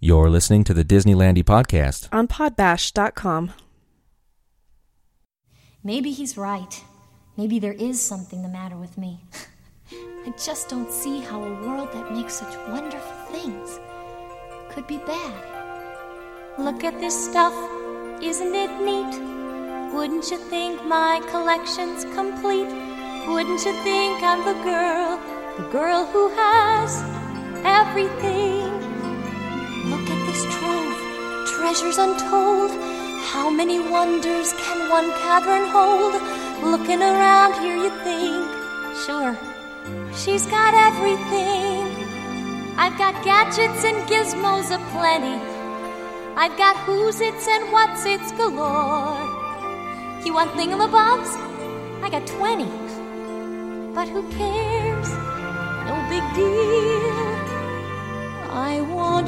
You're listening to the Disneylandy podcast on podbash.com. Maybe he's right. Maybe there is something the matter with me. I just don't see how a world that makes such wonderful things could be bad. Look at this stuff, isn't it neat? Wouldn't you think my collection's complete? Wouldn't you think I'm the girl who has everything? Look at this trove, treasures untold. How many wonders can one cavern hold? Looking around here you think, sure, she's got everything. I've got gadgets and gizmos aplenty. I've got who's-its and what's-its galore. You want thingamabobs? I got 20. But who cares? No big deal. I want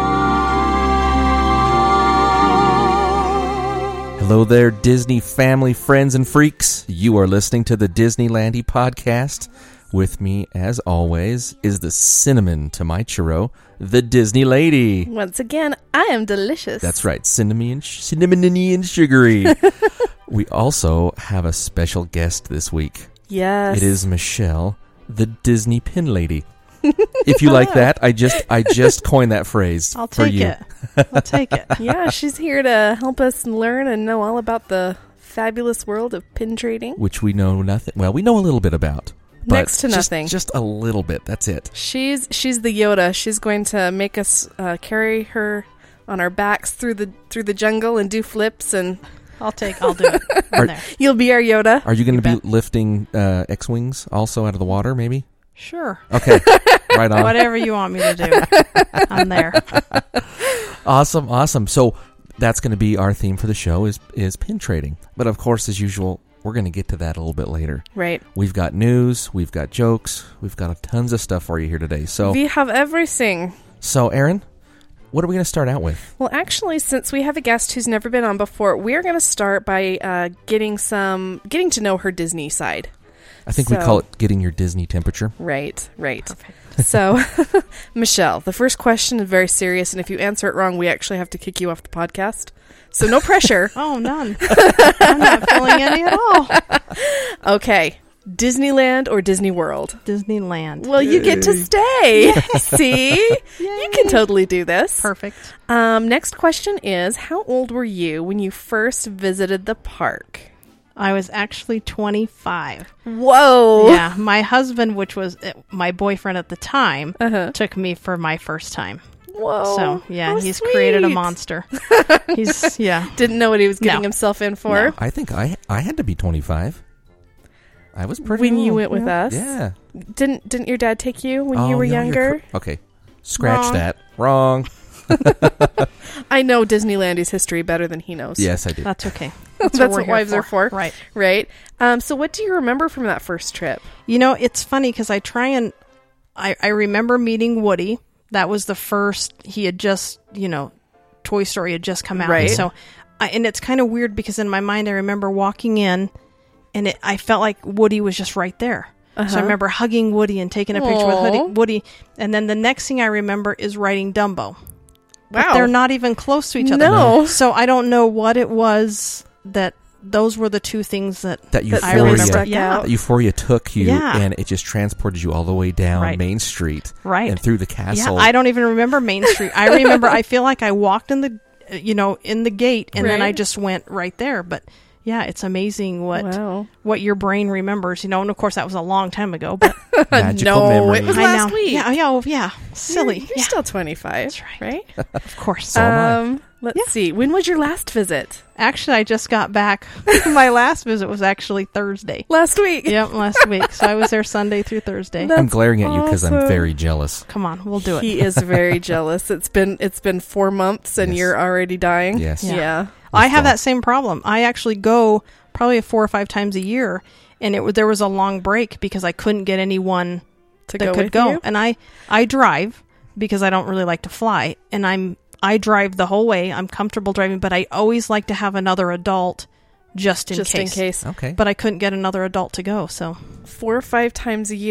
more. Hello there, Disney family, friends, and freaks. You are listening to the Disneylandy podcast. With me, as always, is the cinnamon to my churro, the Disney lady. Once again, I am delicious. That's right, cinnamony and sugary. We also have a special guest this week. Yes. It is Michelle, the Disney pin lady. If you like that, I just coined that phrase I'll for take you. it. I'll take it. Yeah, she's here to help us learn and know all about the fabulous world of pin trading. Which we know nothing. Well, we know a little bit about. But Next to nothing. Just a little bit. That's it. She's the Yoda. She's going to make us carry her on our backs through the jungle and do flips, and I'll do it. There. You'll be our Yoda. Are you going to be lifting X-Wings also out of the water, maybe? Sure. Okay. Right on. Whatever you want me to do. I'm there. Awesome. So that's going to be our theme for the show is pin trading. But of course, as usual, we're going to get to that a little bit later. Right. We've got news, we've got jokes, we've got tons of stuff for you here today. So we have everything. So, Erin, what are we going to start out with? Well, actually, since we have a guest who's never been on before, we're going to start by getting to know her Disney side. I think we call it getting your Disney temperature. Right. Perfect. So, Michelle, the first question is very serious, and if you answer it wrong, we actually have to kick you off the podcast. So no pressure. Oh, none. I'm not feeling any at all. Okay. Disneyland or Disney World? Disneyland. Well, you get to stay. See? Yay. You can totally do this. Perfect. Next question is, how old were you when you first visited the park? I was actually 25. Whoa. Yeah. My husband, which was my boyfriend at the time, took me for my first time. Whoa. So, yeah, he's sweet. created a monster. Didn't know what he was getting himself in for. No. I think I had to be 25. I was pretty when old. you went with us. Yeah. Didn't your dad take you when you were no, younger? Okay. Scratch Wrong. that. Wrong. I know Disneylandy's history better than he knows. Yes, I do. That's okay. That's we're what here wives are for. Right. So what do you remember from that first trip? You know, it's funny because I remember meeting Woody. That was the first, he had just, Toy Story had just come out. Right. So, and it's kind of weird because in my mind I remember walking in and I felt like Woody was just right there. So I remember hugging Woody and taking a picture with Woody. And then the next thing I remember is riding Dumbo. Wow. But they're not even close to each other. No. So I don't know what it was that those were the two things that euphoria, I remember. out. that euphoria took you, Yeah. and it just transported you all the way down Right. Main Street, Right. and through the castle. Yeah, I don't even remember Main Street. I remember, I feel like I walked in the gate, and then I just went right there. But yeah, it's amazing what your brain remembers, and of course that was a long time ago, but Magical memory. it was I last know. week. Yeah, silly. You're still 25. That's right? Of course. So am I. Let's see. When was your last visit? Actually, I just got back. My last visit was actually Thursday. Last week. Yep, last week. So I was there Sunday through Thursday. I'm glaring at you because I'm awesome. very jealous. Come on, we'll do it. He is very jealous. It's been 4 months and Yes. you're already dying. Yes. Yeah. I have that same problem. I actually go probably 4 or 5 times a year, and there was a long break because I couldn't get anyone To that go could with go. you? And I drive because I don't really like to fly, and I drive the whole way. I'm comfortable driving, but I always like to have another adult just in case. Okay. But I couldn't get another adult to go, so 4 or 5 times a year.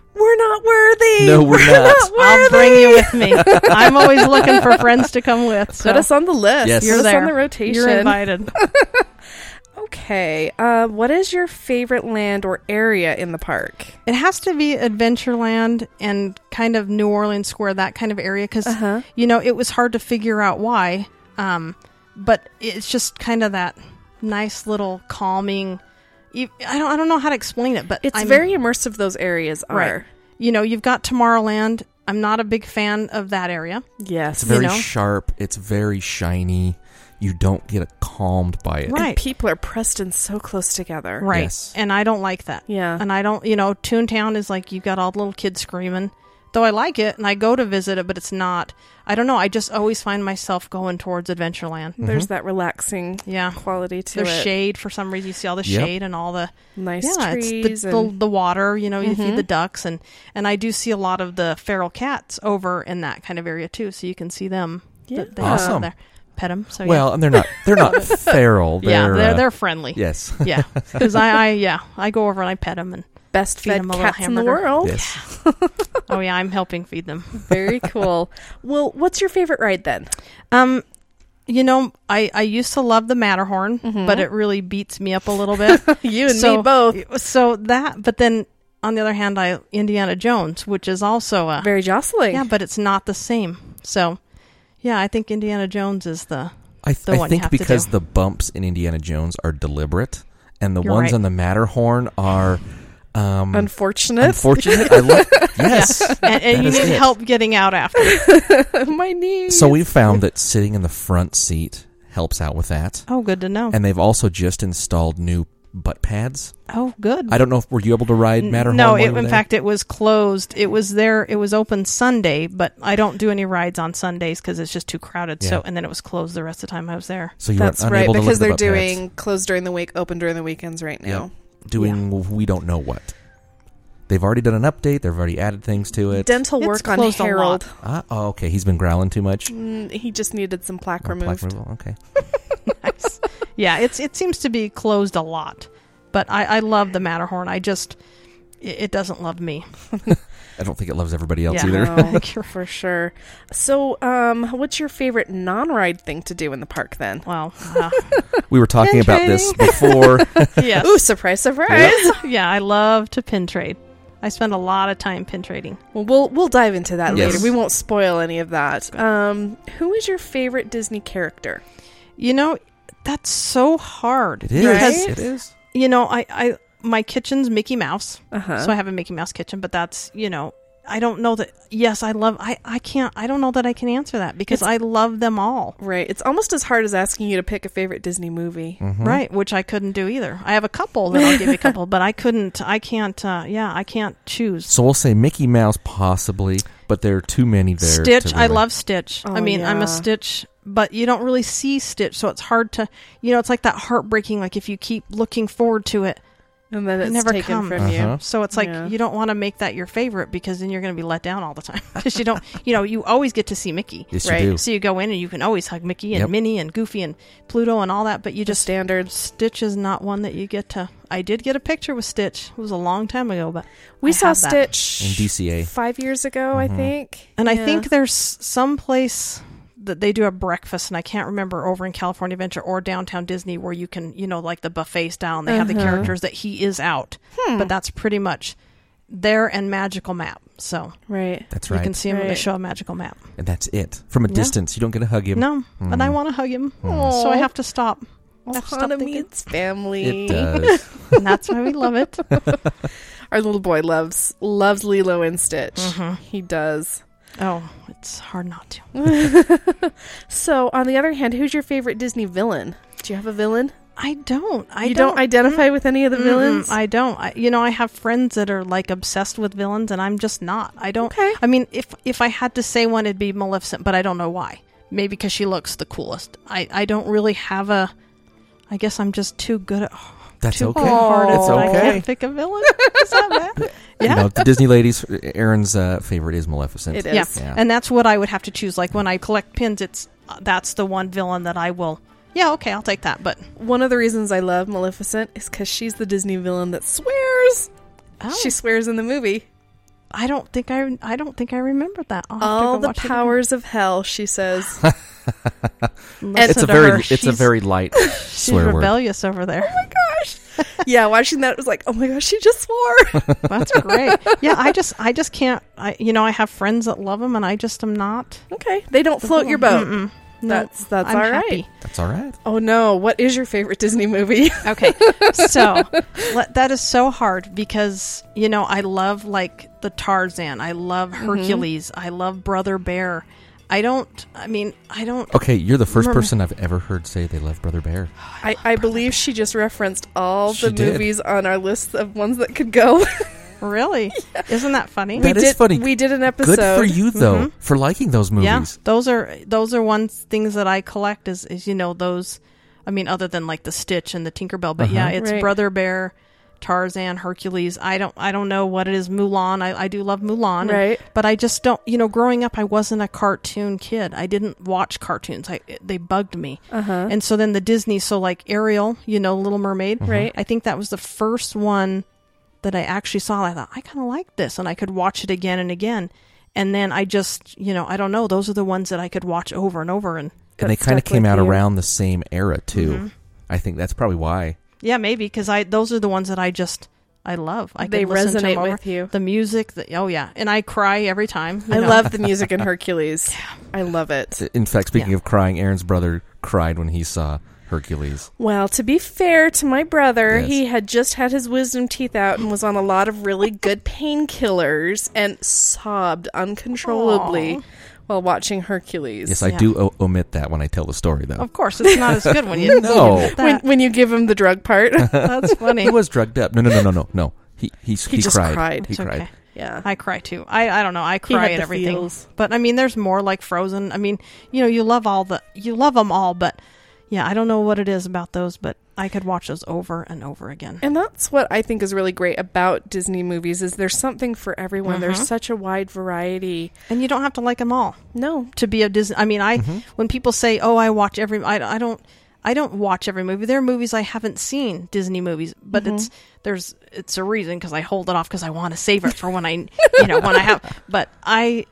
we're not worthy. No, we're not. I'll bring you with me. I'm always looking for friends to come with. So Put us on the list. Yes. you're Put us there. on the rotation. You're invited. Okay. What is your favorite land or area in the park? It has to be Adventureland and kind of New Orleans Square, that kind of area, because it was hard to figure out why. But it's just kind of that nice little calming. I don't know how to explain it, but It's very immersive. Those areas are. right. You've got Tomorrowland. I'm not a big fan of that area. Yes. It's very sharp. It's very shiny. You don't get calmed by it. Right. And people are pressed in so close together. Right. Yes. And I don't like that. Yeah. And I don't, Toontown is like you've got all the little kids screaming. Though I like it and I go to visit it, but it's not. I don't know. I just always find myself going towards Adventureland. There's that relaxing quality to There's it. shade for some reason. You see all the shade and all the Nice it's trees. the water. You feed the ducks and I do see a lot of the feral cats over in that kind of area too. So you can see them. Yeah. They have Awesome. them there. Pet them. So Well, and they're not feral. they're friendly. Yes. Yeah, because I go over and I pet them and Best feed fed them a little cats in the hamburger. world. Yes. oh yeah, I'm helping feed them. Very cool. Well, what's your favorite ride then? I used to love the Matterhorn, but it really beats me up a little bit. You and me both. So but then on the other hand, Indiana Jones, which is also Very jostling. yeah, but it's not the same. So yeah, I think Indiana Jones is the I one you think have to because do. the bumps in Indiana Jones are deliberate, and the You're ones right. on the Matterhorn are Unfortunate. unfortunate. I love. Yes. and you That is need it. help getting out after. My knees. So we've found that sitting in the front seat helps out with that, Oh, good to know. and they've also just installed new butt pads. Oh, good. I don't know if were you able to ride Matterhorn? No, while you were in there? fact, it was closed. It was there. It was open Sunday, but I don't do any rides on Sundays because it's just too crowded. Yeah. So, and then it was closed the rest of the time I was there. So you That's were right, unable to because look at the they're butt pads. doing closed during the week, open during the weekends right now. doing we don't know what. They've already done an update. They've already added things to it. Dental It's work on closed a Harold. Okay. He's been growling too much. He just needed some plaque Oh, removed. plaque removal, okay. Nice. Yeah, it seems to be closed a lot, but I love the Matterhorn. It doesn't love me. I don't think it loves everybody else Yeah. either. No, for sure. So, what's your favorite non-ride thing to do in the park then? Well, We were talking Pin about this trading. before. yes. Ooh, surprise, surprise! Yeah, I love to pin trade. I spend a lot of time pin trading. Well, we'll dive into that Yes. later. We won't spoil any of that. Who is your favorite Disney character? That's so hard. It is. Right? It is. I my kitchen's Mickey Mouse, Uh-huh. so I have a Mickey Mouse kitchen. But that's I don't know that. Yes, I love. I can't. I don't know that I can answer that because I love them all. Right. It's almost as hard as asking you to pick a favorite Disney movie. Mm-hmm. Right, which I couldn't do either. I have a couple that I'll give you a couple, but I couldn't. I can't. I can't choose. So we'll say Mickey Mouse possibly, but there are too many there. Stitch. to I really- love Stitch. Oh, I mean, I'm yeah. a Stitch, but you don't really see Stitch, so it's hard to. It's like that heartbreaking. Like if you keep looking forward to it, And then It it's never taken comes. from Uh-huh. you. so it's like Yeah. you don't want to make that your favorite because then you're going to be let down all the time because you don't. You always get to see Mickey. Yes, Right. you do. So you go in and you can always hug Mickey and Yep. Minnie and Goofy and Pluto and all that, but you The just standards. Stitch is not one that you get to. I did get a picture with Stitch. It was a long time ago, but We I saw have that. Stitch In DCA. 5 years ago, I think. And I Yeah. think there's some place that they do a breakfast, and I can't remember over in California Adventure or downtown Disney where you can, like the buffet style, and they have the characters that he is out. But that's pretty much there and Magical Map. So Right. That's you right. can see him in the Right. show Magical Map. And that's it. From a Yeah. distance, you don't get to hug him. No, but I want to hug him, so I have to stop. I have to stop Ohana thinking. meets family. It does. And that's why we love it. Our little boy loves Lilo and Stitch. He does. Oh, it's hard not to. So, on the other hand, who's your favorite Disney villain? Do you have a villain? I don't. You don't identify with any of the villains? I don't. I have friends that are like obsessed with villains, and I'm just not. I don't. Okay. I mean, if I had to say one, it'd be Maleficent, but I don't know why. Maybe because she looks the coolest. I don't really have a. I guess I'm just too good at. That's too okay. hard It's that I okay. can't pick a villain. Is that bad? Yeah. The Disney ladies, Aaron's favorite is Maleficent. It Yeah. is. Yeah. And that's what I would have to choose. Like when I collect pins, that's the one villain that I will. Yeah, okay, I'll take that. But One of the reasons I love Maleficent is because she's the Disney villain that swears. oh, She swears in the movie. I don't think I remember that. I'll have to All go the watch it powers of hell, she says. again. It's a very light she's swear word. rebellious over there. Oh my gosh. Yeah, watching that, it was like, oh my gosh, she just swore. That's great. Yeah, I just can't. I have friends that love them, and I just am not. Okay, they don't float your boat. Mm-mm. That's I'm all right. happy. That's all right. Oh no, what is your favorite Disney movie? Okay, so that is so hard because I love like the Tarzan. I love Hercules. I love Brother Bear. I don't. Okay, you're the first remember- person I've ever heard say they love Brother Bear. I believe she just referenced all She the did. movies on our list of ones that could go. Really? Isn't that funny? That is funny. We did an episode. Good for you though for liking those movies. Yeah, those are one things that I collect is those. I mean, other than like the Stitch and the Tinkerbell, but yeah, it's Right. Brother Bear, Tarzan, Hercules. I don't know what it is. Mulan. I do love Mulan, Right. but I just don't. Growing up, I wasn't a cartoon kid. I didn't watch cartoons. They bugged me. And so then the Disney. So like Ariel, Little Mermaid. Right. I think that was the first one that I actually saw. I thought I kind of like this, and I could watch it again and again. And then I just, I don't know. Those are the ones that I could watch over and over. And And they That's kind of stuck came with out you. around the same era too. I think that's probably why. yeah, maybe because those are the ones that I love. I They could listen to resonate them over. with you. The music, oh yeah, and I cry every time. I love the music in Hercules. I love it. In fact, speaking Yeah. of crying, Aaron's brother cried when he saw Hercules. Well, to be fair to my brother, Yes. he had just had his wisdom teeth out and was on a lot of really good painkillers and sobbed uncontrollably Aw. while watching Hercules. Yes, I Yeah. do omit that when I tell the story, though. Of course, it's not as good when you No. when you get When you give him the drug part. that. That's funny. He was drugged up. No. He just cried. cried. He It's cried. okay. Yeah. I cry too. I don't know. I He cry had at the everything. feels. But I mean, there's more like Frozen. I mean, you love them all, but yeah, I don't know what it is about those, but I could watch those over and over again. And that's what I think is really great about Disney movies is there's something for everyone. There's such a wide variety. And you don't have to like them all No. to be a Disney. I mean, when people say, "Oh, I watch every," I don't watch every movie. There are movies I haven't seen, Disney movies, but it's a reason because I hold it off because I want to save it for when I when I have. But I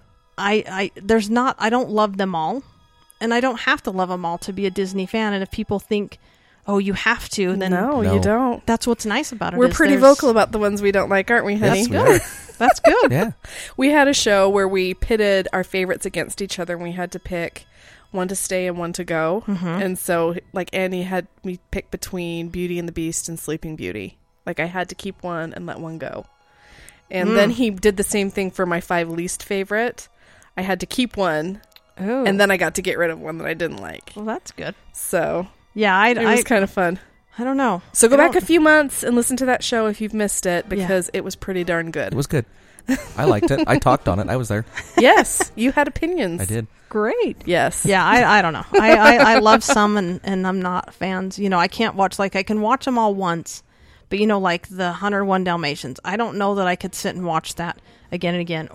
don't love them all, and I don't have to love them all to be a Disney fan. And if people think, "Oh, you have to," then No, No. you don't. that's what's nice about it. We're is pretty there's- vocal about the ones we don't like, aren't we, honey? Yes, we are. That's good. Yeah. We had a show where we pitted our favorites against each other and we had to pick one to stay and one to go. And so, like, Annie had me pick between Beauty and the Beast and Sleeping Beauty. Like, I had to keep one and let one go. And then he did the same thing for my 5 least favorite. I had to keep one, Oh, and then I got to get rid of one that I didn't like. well, that's good. So, Yeah, it was kind of fun. I don't know. So go I back don't- a few months and listen to that show if you've missed it, because it was pretty darn good. It was good. I liked it. I talked on it. I was there. Yes, you had opinions. I did. Great. Yes. Yeah, I don't know. I love some and I'm not fans. I can't watch, like, I can watch them all once, but like the 101 Dalmatians. I don't know that I could sit and watch that again and again.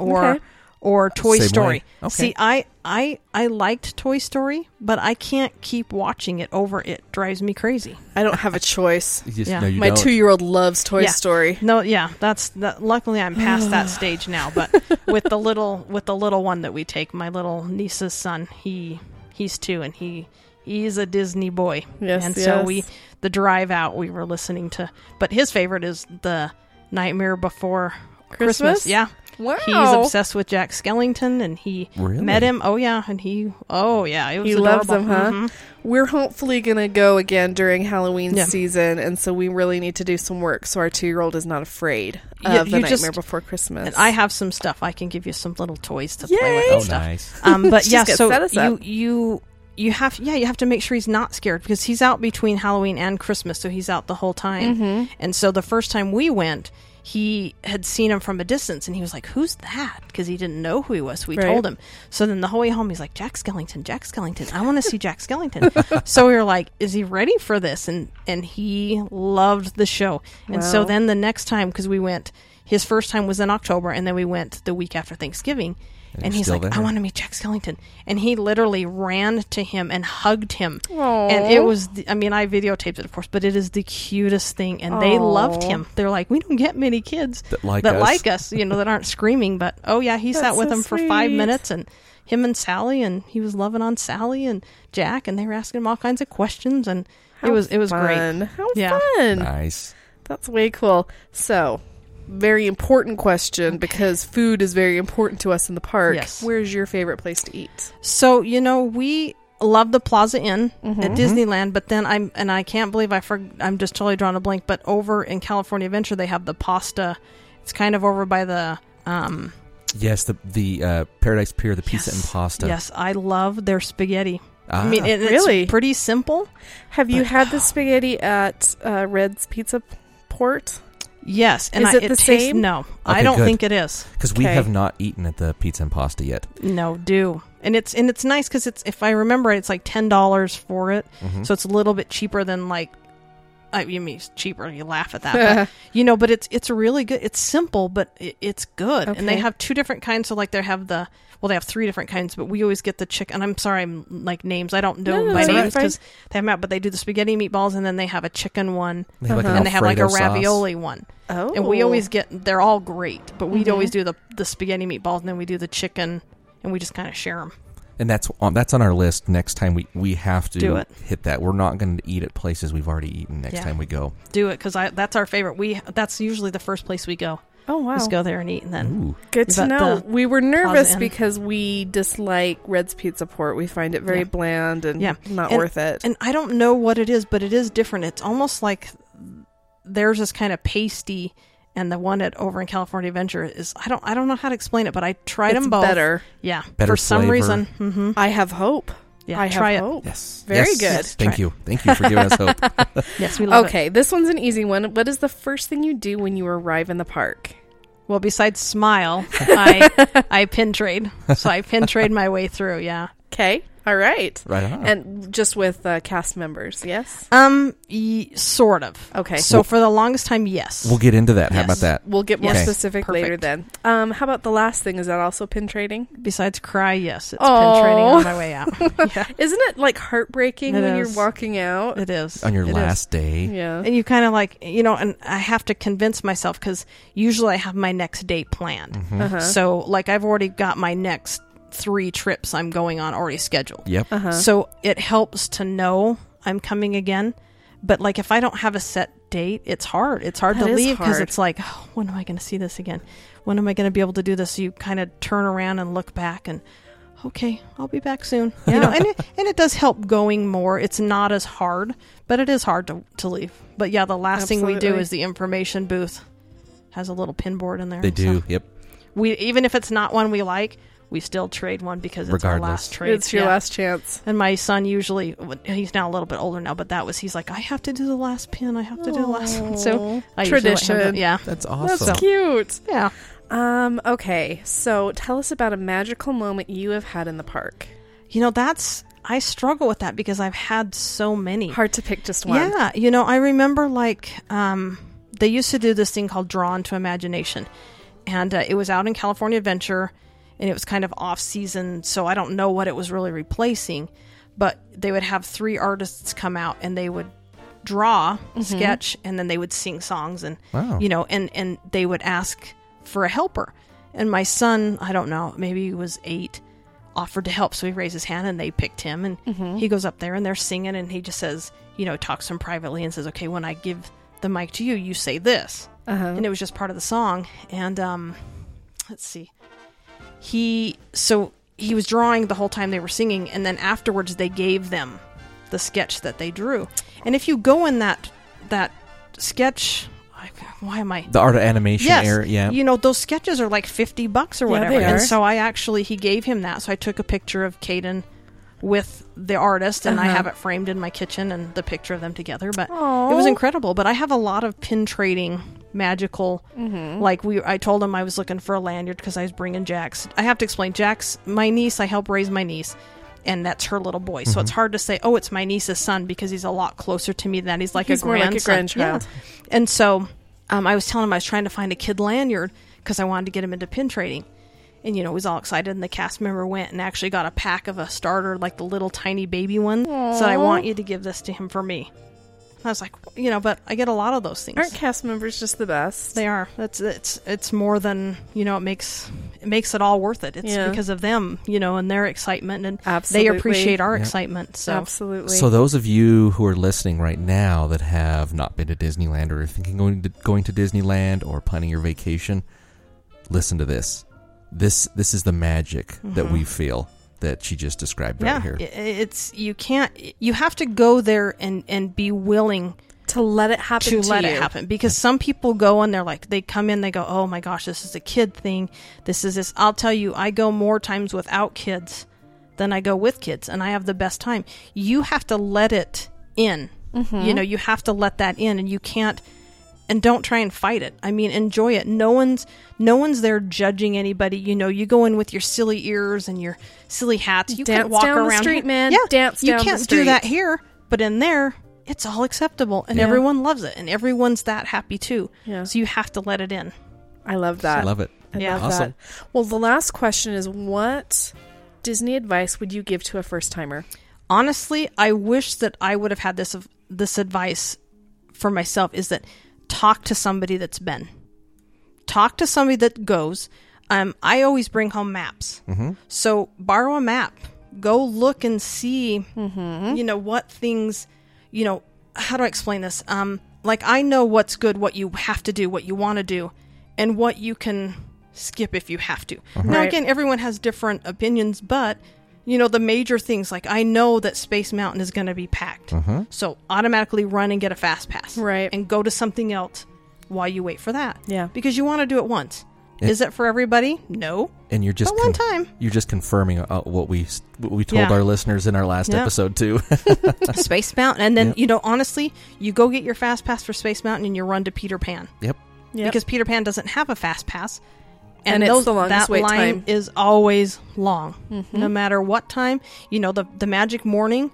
Or Toy Same Story. way. Okay. See, I liked Toy Story, but I can't keep watching it over. It drives me crazy. I don't have a choice. You just, Yeah. no, you My don't. 2-year-old loves Toy Yeah. Story. No, yeah, that's that. Luckily, I'm past that stage now. But with the little one that we take, my little niece's son, he's 2, and he's a Disney boy. Yes, and so yes. the drive out, we were listening to. But his favorite is the Nightmare Before Christmas. Yeah. Wow. He's obsessed with Jack Skellington, and he Really? met him. Oh yeah, and it was He loves adorable. him, huh? Mhm. We're hopefully going to go again during Halloween Yeah. season, and so we really need to do some work so our 2-year-old is not afraid Yeah, of the you Nightmare just- Before Christmas. And I have some stuff. I can give you some little toys to play with Yay! and Oh, stuff. nice. But Let's yeah, just get so set us up. you have to make sure he's not scared because he's out between Halloween and Christmas, so he's out the whole time. Mm-hmm. And so the first time we went, he had seen him from a distance, and he was like, "Who's that?" Because he didn't know who he was. So we Right. told him. So then the whole way home, he's like, "Jack Skellington. I want to see Jack Skellington." So we were like, "Is he ready for this?" And he loved the show. And so Wow. then the next time, because we went, his first time was in October, and then we went the week after Thanksgiving. And he's still like, there? I want to meet Jack Skellington. And he literally ran to him and hugged him. Aw. And it was, I videotaped it, of course, but it is the cutest thing. And they loved him. They're like, we don't get many kids That like us. that aren't screaming. But, oh, yeah, he sat with so them for 5 sweet. minutes. And him and Sally, and he was loving on Sally and Jack. And they were asking him all kinds of questions. And it was great. How Yeah. fun. Nice. That's way cool. So, very important question because food is very important to us in the park. Yes. Where's your favorite place to eat? So, we love the Plaza Inn at Disneyland, but then I can't believe I'm just totally drawing a blank, but over in California Adventure, they have the pasta. It's kind of over by the, Yes, the Paradise Pier, the pizza and pasta. Yes, I love their spaghetti. Ah. Really? It's pretty simple. Have you had the spaghetti at Red's Pizza Port? Yes. And Is it the tastes, same? No, Okay, I don't good. think it is. Because we Okay. have not eaten at the pizza and pasta yet. No, do. And it's nice because if I remember right, it's like $10 for it. Mhm. So it's a little bit cheaper than it's cheaper. You laugh at that, but, but it's really good. It's simple, but it's good. And they Okay. have 2 different kinds. So they have they have 3 different kinds, but we always get the chicken. I'm sorry, I'm like names. I don't know No, by that's names fine. because they have them out, but they do the spaghetti meatballs, and then they have a chicken one, They have like an and they have like a Alfredo sauce. ravioli one. Oh. And we always they're all great, but we'd always do the spaghetti meatballs, and then we do the chicken, and we just kind of share them. And that's on our list. Next time we have to Do it. hit that. We're not going to eat at places we've already eaten next Yeah. time we go. Do it because that's our favorite. That's usually the first place we go. Oh, wow. Just go there and eat, and then Ooh. Good to But know. the We were nervous Plaza Inn. because we dislike Red's Pizza Port. We find it very Yeah. bland and Yeah. not And- worth it. And I don't know what it is, but it is different. It's almost like theirs is kind of pasty, and the one over in California Adventure is I don't know how to explain it, but I tried It's them both. better. Yeah, Better for some flavor. reason. Mm-hmm. I have hope. Yeah, I try have it. hope. Yes. Very Yes. good. Thank Try you. Thank you for giving us hope. Yes, we love it. Okay, this one's an easy one. What is the first thing you do when you arrive in the park? Well, besides smile, I pin trade. So I pin trade my way through. Yeah. Okay, all right. Right on. And just with cast members, yes? Sort of. Okay. So for the longest time, yes. We'll get into that. How Yes. about that? We'll get more Okay. specific later then. How about the last thing? Is that also pin trading? Besides cry, yes, it's Aw. pin trading on my way out. Yeah, Isn't it like heartbreaking It when is. you're walking out? it is. On your It is. last day. Yeah. And you kind of and I have to convince myself because usually I have my next day planned. Mm-hmm. Uh-huh. So, I've already got my next 3 trips I'm going on already scheduled. Yep. Uh-huh. So it helps to know I'm coming again. But if I don't have a set date, it's hard. It's hard That to is leave because hard. it's like, oh, when am I going to see this again? When am I going to be able to do this? So you kind of turn around and look back and, okay, I'll be back soon. Yeah. And it does help going more. It's not as hard, but it is hard to leave. But yeah, the last thing we do Absolutely. is the information booth has a little pin board in there. They do. So Yep. we even if it's not one we like, we still trade one because it's our Regardless. last trade. It's your Yeah. last chance. And my son usually, he's now a little bit older now, but he's like, I have to do the last pin. I have to do the last one. So I usually let him do Tradition. it. Yeah. That's That's awesome. cute. Yeah. Okay, so tell us about a magical moment you have had in the park. I struggle with that because I've had so many. Hard to pick just one. Yeah. I remember they used to do this thing called Drawn to Imagination. And it was out in California Adventure, and it was kind of off season. So I don't know what it was really replacing, but they would have 3 artists come out and they would draw, sketch, and then they would sing songs and, Wow. and they would ask for a helper. And my son, I don't know, maybe he was 8, offered to help. So he raised his hand and they picked him, and he goes up there and they're singing, and he just says, talks to him privately and says, okay, when I give the mic to you, you say this. And it was just part of the song. And let's see. He was drawing the whole time they were singing, and then afterwards they gave them the sketch that they drew. And if you go in that sketch, why am I? The art of animation Yes, area. Yeah. those sketches are like $50 or whatever. they And are. so he gave him that. So I took a picture of Caden with the artist, and I have it framed in my kitchen, and the picture of them together. But it was incredible. But I have a lot of pin trading magical. I told him I was looking for a lanyard because I was bringing Jack's. I have to explain. Jack's my niece. I help raise my niece, and that's her little boy. So it's hard to say, oh, it's my niece's son, because he's a lot closer to me than he's like He's a more like a grandson. grandchild. Yeah. And so I was telling him I was trying to find a kid lanyard because I wanted to get him into pin trading. And, you know, he was all excited, and the cast member went and actually got a pack of a starter, like the little tiny baby one. Said, I want you to give this to him for me. And I was like, you know, but I get a lot of those things. Aren't cast members just the best? They are. It's more than, you know, it makes it all worth it. It's because of them, you know, and their excitement, and Absolutely. they appreciate our excitement. So Absolutely. So those of you who are listening right now that have not been to Disneyland or are thinking going to Disneyland or planning your vacation, listen to this. This is the magic that we feel that she just described right here. You have to go there and be willing to let it happen it happen, because some people go and they're like, they come in, they go, oh my gosh, this is a kid thing. This is this. I'll tell you, I go more times without kids than I go with kids, and I have the best time. You have to let it in. You know, you have to let that in, and you can't. And don't try and fight it. I mean, enjoy it. No one's there judging anybody. You know, you go in with your silly ears and your silly hats. You can't walk down around the street, here. man. Yeah, Dance down you the can't street. do that here. But in there, it's all acceptable, and everyone loves it, and everyone's that happy too. Yeah. So you have to let it in. I love that. I love it. I Yeah. love Awesome. that. Well, the last question is, what Disney advice would you give to a first timer? Honestly, I wish that I would have had this advice for myself, is that talk to somebody that's been. Talk to somebody that goes. I always bring home maps. So borrow a map. Go look and see, you know, what things, you know, how do I explain this? Like, I know what's good, what you have to do, what you want to do, and what you can skip if you have to. Now, Right. again, everyone has different opinions, but, you know, the major things, like, I know that Space Mountain is going to be packed. So automatically run and get a fast pass. Right. And go to something else while you wait for that. Yeah. Because you want to do it once. Is it for everybody? No. And you're just But one time. You're just confirming what we told Yeah. our listeners in our last Yeah. episode too. Space Mountain. And then, Yep. you know, honestly, you go get your fast pass for Space Mountain and you run to Peter Pan. Yep. Because Peter Pan doesn't have a fast pass. And it's the longest that wait line time. is always long. No matter what time. You know, the magic morning,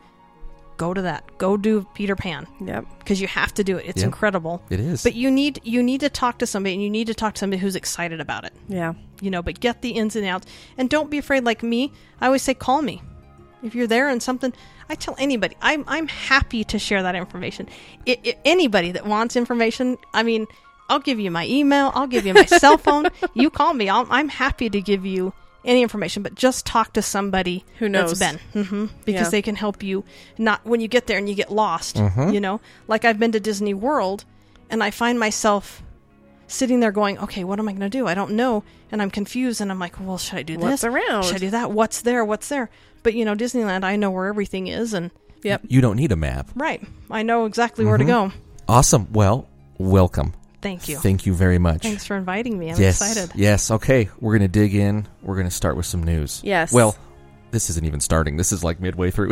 go to that. Go do Peter Pan. Yep. Because you have to do it. It's Yep. incredible. It is. But you need to talk to somebody, and you need to talk to somebody who's excited about it. Yeah. You know, but get the ins and outs. And don't be afraid, like me. I always say, call me. If you're there and something, I tell anybody, I'm happy to share that information. Anybody that wants information, I mean, I'll give you my email. I'll give you my cell phone. You call me. I'm happy to give you any information, but just talk to somebody Who knows. that's been. Because Yeah. they can help you. Not when you get there and you get lost, you know? Like, I've been to Disney World, and I find myself sitting there going, okay, what am I going to do? I don't know. And I'm confused, and I'm like, well, should I do What's this? around? Should I do that? What's there? What's there? But, you know, Disneyland, I know where everything is, and Yep. You don't need a map. right. I know exactly where to go. Awesome. Well, welcome. Thank you. Thank you very much. Thanks for inviting me. I'm yes. excited. Yes. Okay. We're going to dig in. We're going to start with some news. Yes. Well, this isn't even starting. This is like midway through.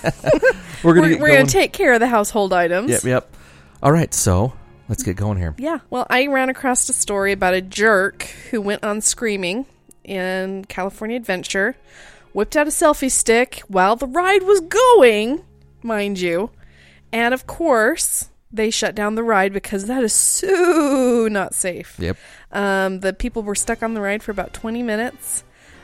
We're going We're to take care of the household items. Yep. All right. So let's get going here. Yeah. Well, I ran across a story about a jerk who went on Screaming in California Adventure, whipped out a selfie stick while the ride was going, mind you. And of course, they shut down the ride because that is so not safe. Yep. The people were stuck on the ride for about 20 minutes.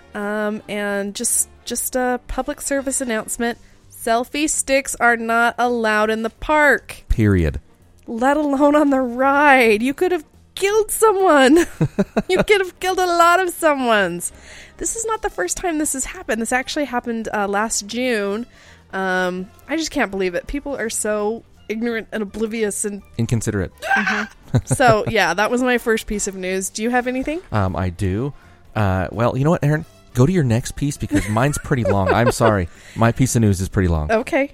And just a public service announcement. Selfie sticks are not allowed in the park, Period. let alone on the ride. You could have killed someone. You could have killed a lot of someone's. This is not the first time this has happened. This actually happened last June. I just can't believe it. People are so ignorant and oblivious. And Inconsiderate. so, yeah, that was my first piece of news. Do you have anything? I do. Well, you know what, Aaron? Go to your next piece because mine's pretty long. I'm sorry. My piece of news is pretty long. Okay.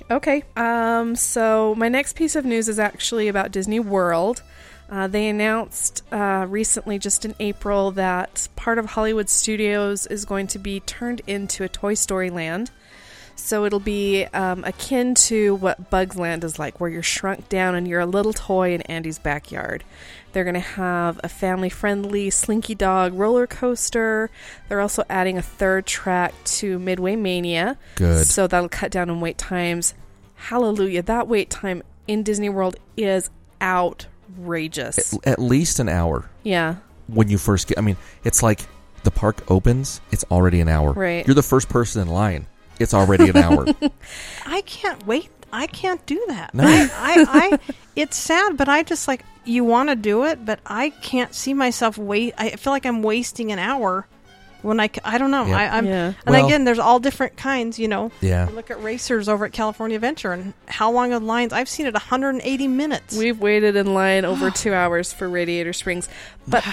So my next piece of news is actually about Disney World. They announced recently, just in April, that part of Hollywood Studios is going to be turned into a Toy Story Land. So it'll be akin to what Bugs Land is like, where you're shrunk down and you're a little toy in Andy's backyard. They're going to have a family-friendly Slinky Dog roller coaster. They're also adding a third track to Midway Mania. Good. So that'll cut down on wait times. Hallelujah. That wait time in Disney World is outrageous. At least an hour Yeah. when you first get. I mean, it's like the park opens, it's already an hour. Right. You're the first person in line. It's already an hour. I can't wait. I can't do that. No. I it's sad, but I just like, you want to do it, but I can't see myself I feel like I'm wasting an hour when I don't know. Yep. I'm, Yeah. and Well- again, there's all different kinds, you know. Yeah. I look at racers over at California Adventure and how long are the lines? I've seen it 180 minutes. We've waited in line over 2 hours for Radiator Springs, but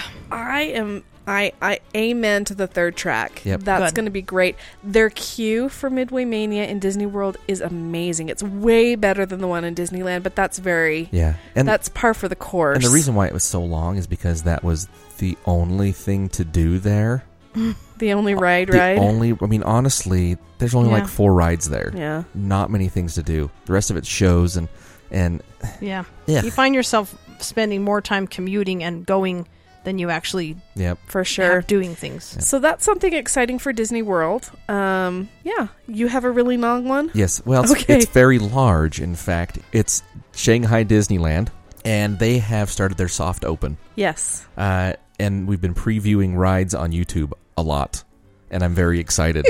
I amen to the third track. Yep. That's Good. going to be great. Their queue for Midway Mania in Disney World is amazing. It's way better than the one in Disneyland, but that's Yeah. And that's par for the course. And the reason why it was so long is because that was the only thing to do there. the only ride. I mean, honestly, there's only Yeah. like 4 rides there. Yeah. Not many things to do. The rest of it's shows and Yeah. yeah. You find yourself spending more time commuting and going than you actually Yep. For sure. have doing things. So that's something exciting for Disney World. Yeah, you have a really long one. Yes. Well, Okay. it's very large. In fact, it's Shanghai Disneyland, and they have started their soft open. Yes. And we've been previewing rides on YouTube a lot, and I'm very excited.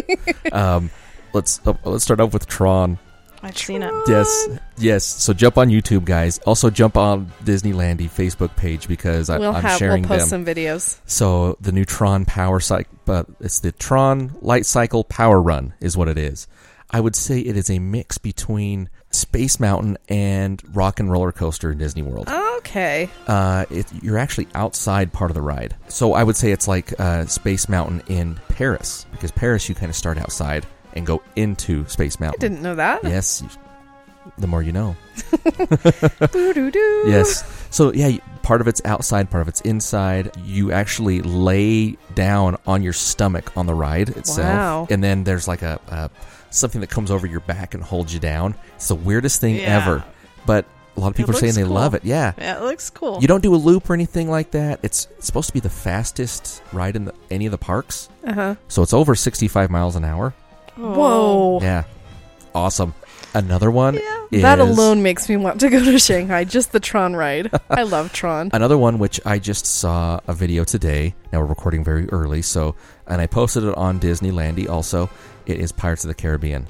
Let's start off with Tron. I've seen it. Yes. So jump on YouTube, guys. Also jump on Disneylandy Facebook page because I'm sharing we'll post them. some videos. So the new Tron Power Cycle, but it's the Tron Light Cycle Power Run is what it is. I would say it is a mix between Space Mountain and Rock and Roller Coaster in Disney World. Okay. You're actually outside part of the ride. So I would say it's like Space Mountain in Paris, because Paris you kind of start outside and go into Space I Mountain. didn't know that. Yes, the more you know. Doo-doo-doo. Yes. So yeah, part of it's outside, part of it's inside. You actually lay down on your stomach on the ride itself, Wow. and then there's like a something that comes over your back and holds you down. It's the weirdest thing Yeah. ever, but a lot of people are saying looks they cool. love it. Yeah. Yeah, it looks cool. You don't do a loop or anything like that. It's supposed to be the fastest ride in any of the parks. Uh-huh. So it's over 65 miles an hour. Whoa. Yeah. Awesome. Another one is... That alone makes me want to go to Shanghai. Just the Tron ride. I love Tron. Another one, which I just saw a video today. Now we're recording very early, and I posted it on Disneylandy also. It is Pirates of the Caribbean.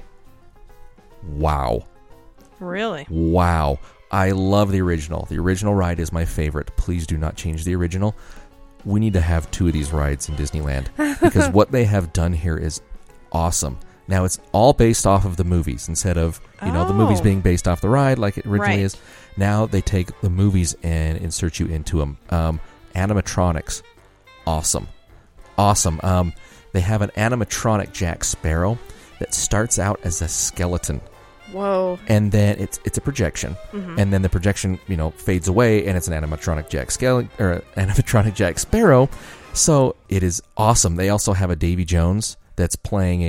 Wow. Really? Wow. I love the original. The original ride is my favorite. Please do not change the original. We need to have 2 of these rides in Disneyland because what they have done here is awesome. Now, it's all based off of the movies instead of, the movies being based off the ride like it originally Right. is. Now they take the movies and insert you into them. Animatronics. Awesome. They have an animatronic Jack Sparrow that starts out as a skeleton. Whoa. And then it's a projection, and then the projection fades away, and it's an animatronic animatronic Jack Sparrow. So it is awesome. They also have a Davy Jones that's playing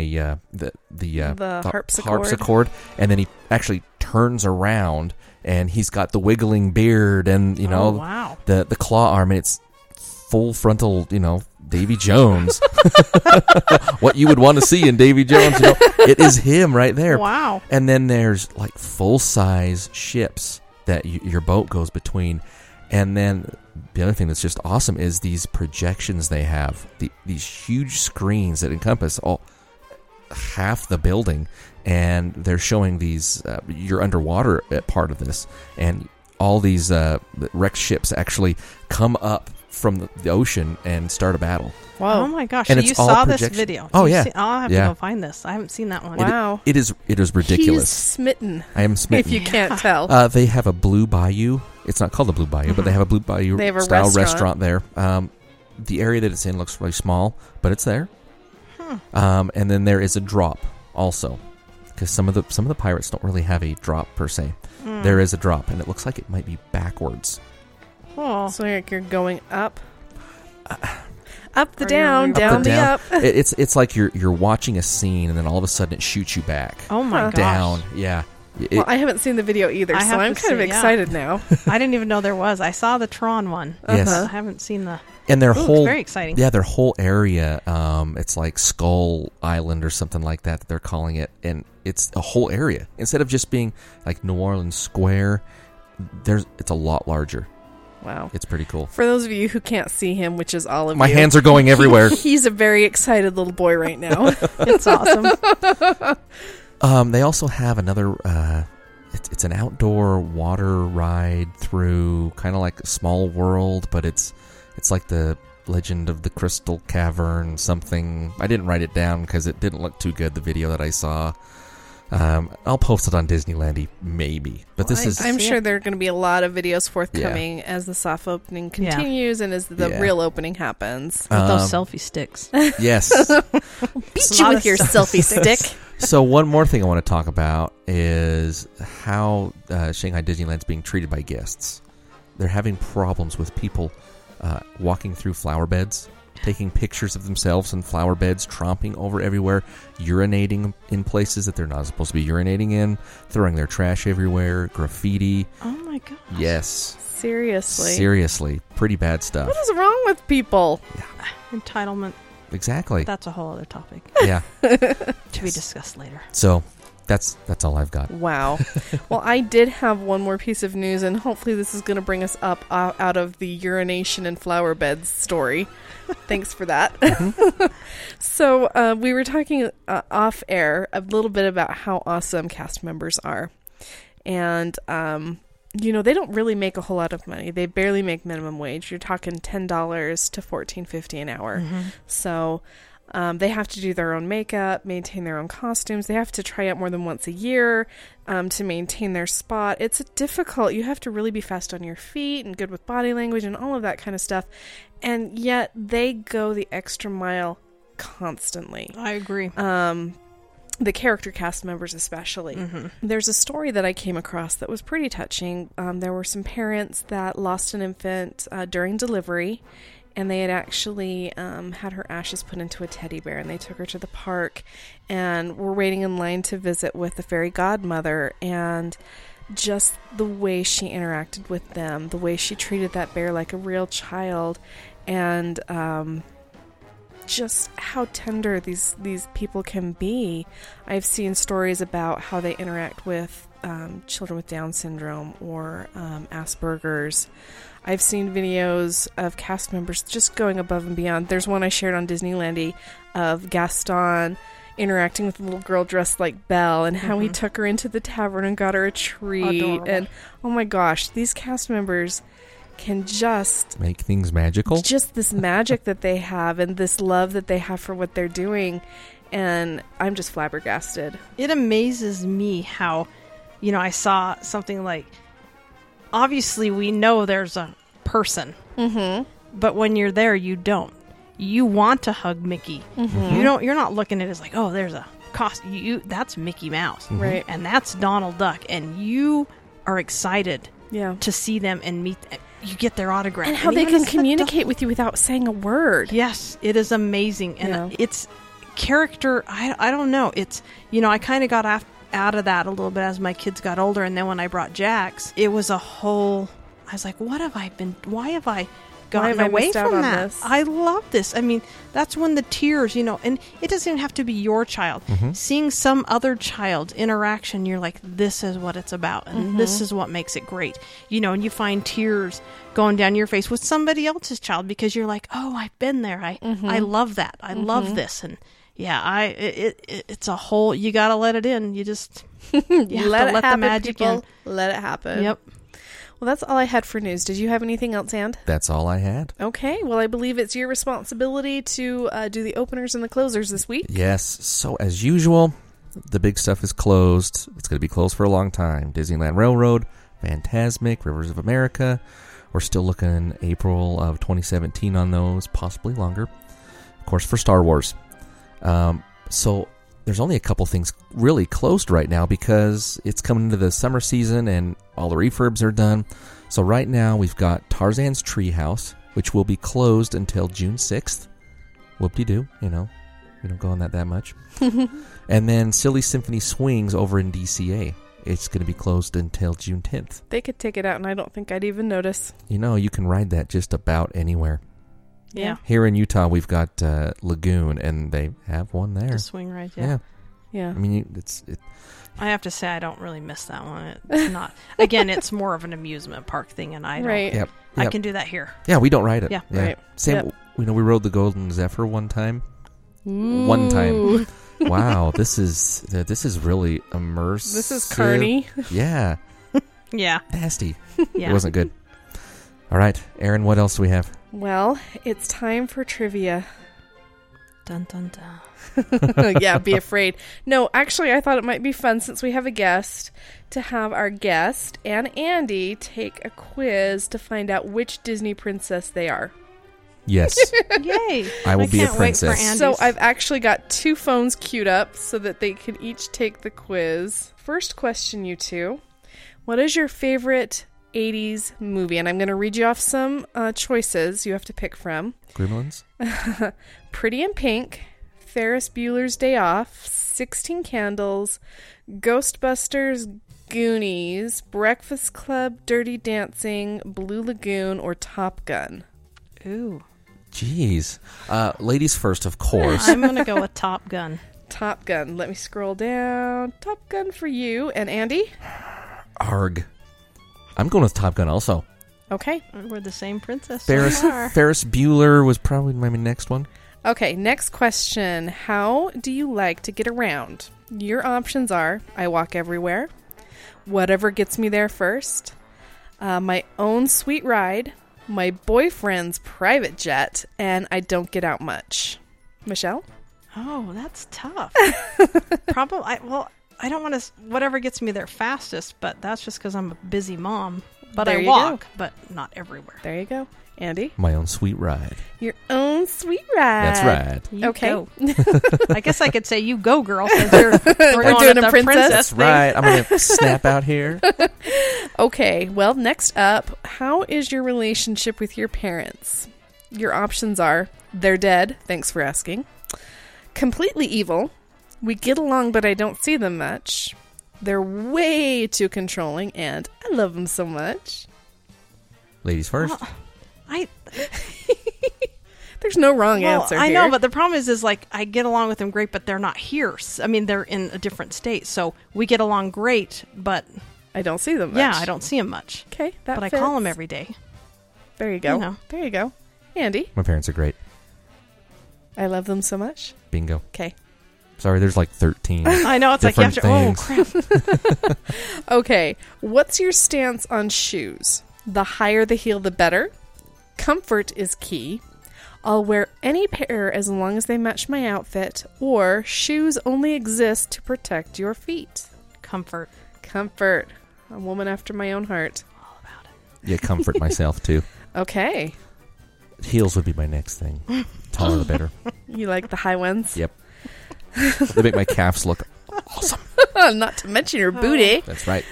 the harpsichord, and then he actually turns around, and he's got the wiggling beard, and Oh, wow. the claw arm, and it's full frontal, Davy Jones. What you would want to see in Davy Jones, it is him right there. Wow. And then there's like full-size ships that your boat goes between. And then the other thing that's just awesome is these projections they have. These huge screens that encompass half the building. And they're showing these, you're underwater at part of this. And all these wrecked ships actually come up from the ocean and start a battle. Wow. Oh my gosh! And So it's you all saw this projection. video? Oh, You've yeah. seen- I'll have to Yeah. go find this. I haven't seen that one. Wow. It is He's ridiculous. smitten. I am smitten. If you can't tell. They have a Blue Bayou. It's not called the Blue Bayou, but they have a Blue Bayou They have a style restaurant. there. The area that it's in looks really small, but it's there. And then there is a drop also, because some of the pirates don't really have a drop per se. There is a drop, and it looks like it might be backwards. Oh, So like you're going up. Up the Or down, you're down Up the and up. It's like you're watching a scene, and then all of a sudden it shoots you back oh my gosh! down. Yeah. Well, I haven't seen the video either, I so have I'm to kind of see, yeah. excited now. I didn't even know there was. I saw the Tron one. Yes. I haven't seen the. And their Ooh, whole it's very exciting. Yeah, their whole area, it's like Skull Island or something like that they're calling it, and it's a whole area instead of just being like New Orleans Square. It's a lot larger. Wow. It's pretty cool. For those of you who can't see him, which is all of My you, hands are going everywhere. he's a very excited little boy right now. It's awesome. They also have another. It's an outdoor water ride through kind of like a Small World, but it's like the Legend of the Crystal Cavern something. I didn't write it down because it didn't look too good, the video that I saw. I'll post it on Disneylandy maybe, but this is. I'm sure there are going to be a lot of videos forthcoming as the soft opening continues and as the real opening happens. With those selfie sticks. Yes. Beat you with your selfie stick. So one more thing I want to talk about is how Shanghai Disneyland's being treated by guests. They're having problems with people walking through flower beds, taking pictures of themselves in flower beds, tromping over everywhere, urinating in places that they're not supposed to be urinating in, throwing their trash everywhere, graffiti. Oh my gosh. Yes. Seriously. Pretty bad stuff. What is wrong with people? Entitlement. Exactly. That's a whole other topic. Yeah. To be discussed later. So that's all I've got. Wow. Well, I did have one more piece of news, and hopefully this is going to bring us up out of the urination and flower beds story. Thanks for that. So we were talking off air a little bit about how awesome cast members are. And, they don't really make a whole lot of money. They barely make minimum wage. You're talking $10 to $14.50 an hour. Mm-hmm. So they have to do their own makeup, maintain their own costumes. They have to try out more than once a year to maintain their spot. It's difficult. You have to really be fast on your feet and good with body language and all of that kind of stuff. And yet they go the extra mile constantly. I agree. The character cast members especially. Mm-hmm. There's a story that I came across that was pretty touching. There were some parents that lost an infant during delivery, and they had actually had her ashes put into a teddy bear, and they took her to the park and were waiting in line to visit with the fairy godmother. And just the way she interacted with them, the way she treated that bear like a real child, and just how tender these people can be. I've seen stories about how they interact with children with Down syndrome or Asperger's. I've seen videos of cast members just going above and beyond. There's one I shared on Disneylandy of Gaston interacting with a little girl dressed like Belle and how he took her into the tavern and got her a treat. Adorable. And oh my gosh, these cast members can just make things magical. Just this magic that they have and this love that they have for what they're doing. And I'm just flabbergasted. It amazes me how, I saw something like, obviously we know there's a person, but when you're there, you don't. You want to hug Mickey. Mm-hmm. You're not looking at it as like, oh, there's a costume. That's Mickey Mouse. Right. And that's Donald Duck. And you are excited to see them and meet them. You get their autograph. And how they can communicate with you without saying a word. Yes, it is amazing. And it's character, I don't know. It's, I kind of got out of that a little bit as my kids got older. And then when I brought Jax, it was I was like, why have I gotten away from that? This? I love this. I mean, that's when the tears, and it doesn't even have to be your child. Mm-hmm. Seeing some other child's interaction, you're like, this is what it's about. And this is what makes it great. And you find tears going down your face with somebody else's child because you're like, oh, I've been there. I love that. I love this. And it's a whole, you got to let it in. You just, you have to let the magic in. Let it happen. Yep. Well, that's all I had for news. Did you have anything else, And? That's all I had. Okay. Well, I believe it's your responsibility to do the openers and the closers this week. Yes. So, as usual, the big stuff is closed. It's going to be closed for a long time. Disneyland Railroad, Fantasmic, Rivers of America. We're still looking April of 2017 on those, possibly longer. Of course, for Star Wars. So there's only a couple things really closed right now because it's coming into the summer season and all the refurbs are done. So right now we've got Tarzan's Treehouse, which will be closed until June 6th. Whoop-de-doo, we don't go on that much. And then Silly Symphony Swings over in DCA. It's going to be closed until June 10th. They could take it out and I don't think I'd even notice. You can ride that just about anywhere. Yeah. Here in Utah, we've got Lagoon, and they have one there. The swing ride, yeah. Yeah. I mean, I have to say I don't really miss that one. It's not. Again, it's more of an amusement park thing, and I don't. Right. Yep. I can do that here. Yeah, we don't ride it. Yeah. Right. Same. Yep. We rode the Golden Zephyr one time. One time. Wow, this is really immersive. This is carny. Yeah. Yeah. Nasty. Yeah. It wasn't good. All right, Erin, what else do we have? Well, it's time for trivia. Dun dun dun. Yeah, be afraid. No, actually, I thought it might be fun since we have a guest to have our guest and Andy take a quiz to find out which Disney princess they are. Yes. Yay! I will be a can't wait for princess. Andy's. So I've actually got 2 phones queued up so that they can each take the quiz. First question, you two. What is your favorite 80s movie? And I'm going to read you off some choices you have to pick from. Gremlins? Pretty in Pink, Ferris Bueller's Day Off, 16 Candles, Ghostbusters, Goonies, Breakfast Club, Dirty Dancing, Blue Lagoon, or Top Gun? Ooh. Jeez. Ladies first, of course. I'm going to go with Top Gun. Top Gun. Let me scroll down. Top Gun for you. And Andy? Arg. I'm going with Top Gun also. Okay. We're the same princess. Ferris Bueller was probably my next one. Okay, next question. How do you like to get around? Your options are, I walk everywhere, whatever gets me there first, my own sweet ride, my boyfriend's private jet, and I don't get out much. Michelle? Oh, that's tough. Probably. I don't want to. Whatever gets me there fastest, but that's just because I'm a busy mom. But There I you walk, go. but not everywhere. There you go. Andy? My own sweet ride. Your own sweet ride. That's right. You Okay. go. I guess I could say you go, girl. Since we're going doing with a the princess. That's thing. right. I'm going to snap out here. Okay, well, next up, how is your relationship with your parents? Your options are, they're dead, thanks for asking. Completely evil. We get along, but I don't see them much. They're way too controlling, and I love them so much. Ladies first. There's no wrong answer I here. know, but the problem is like I get along with them great, but they're not here. I mean, they're in a different state, so we get along great, but I don't see them much. yeah, I don't see them much. Okay, that But fits. I call them every day. There you go. you know. There you go. Andy, My parents are great. I love them so much. Bingo. Okay. Sorry, there's like 13. I know, it's like you have to. Different Oh crap! Okay, what's your stance on shoes? The higher the heel, the better. Comfort is key. I'll wear any pair as long as they match my outfit. Or shoes only exist to protect your feet. Comfort. Comfort. A woman after my own heart. All about it. Yeah, comfort myself too. Okay. Heels would be my next thing. Taller the better. You like the high ones? Yep. They make my calves look awesome. Not to mention your booty. That's right.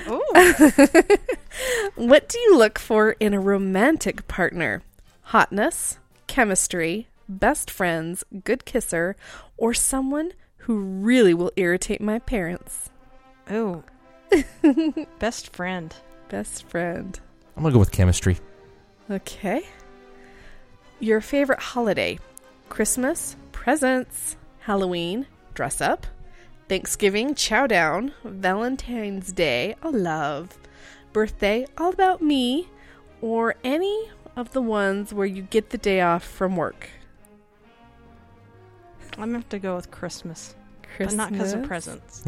What do you look for in a romantic partner? Hotness, chemistry, best friends, good kisser, or someone who really will irritate my parents? Oh, best friend. Best friend. I'm going to go with chemistry. Okay. Your favorite holiday? Christmas, presents, Halloween, dress up, Thanksgiving, chow down, Valentine's Day, a love, birthday, all about me, or any of the ones where you get the day off from work? I'm going to have to go with Christmas. Christmas. But not because of presents.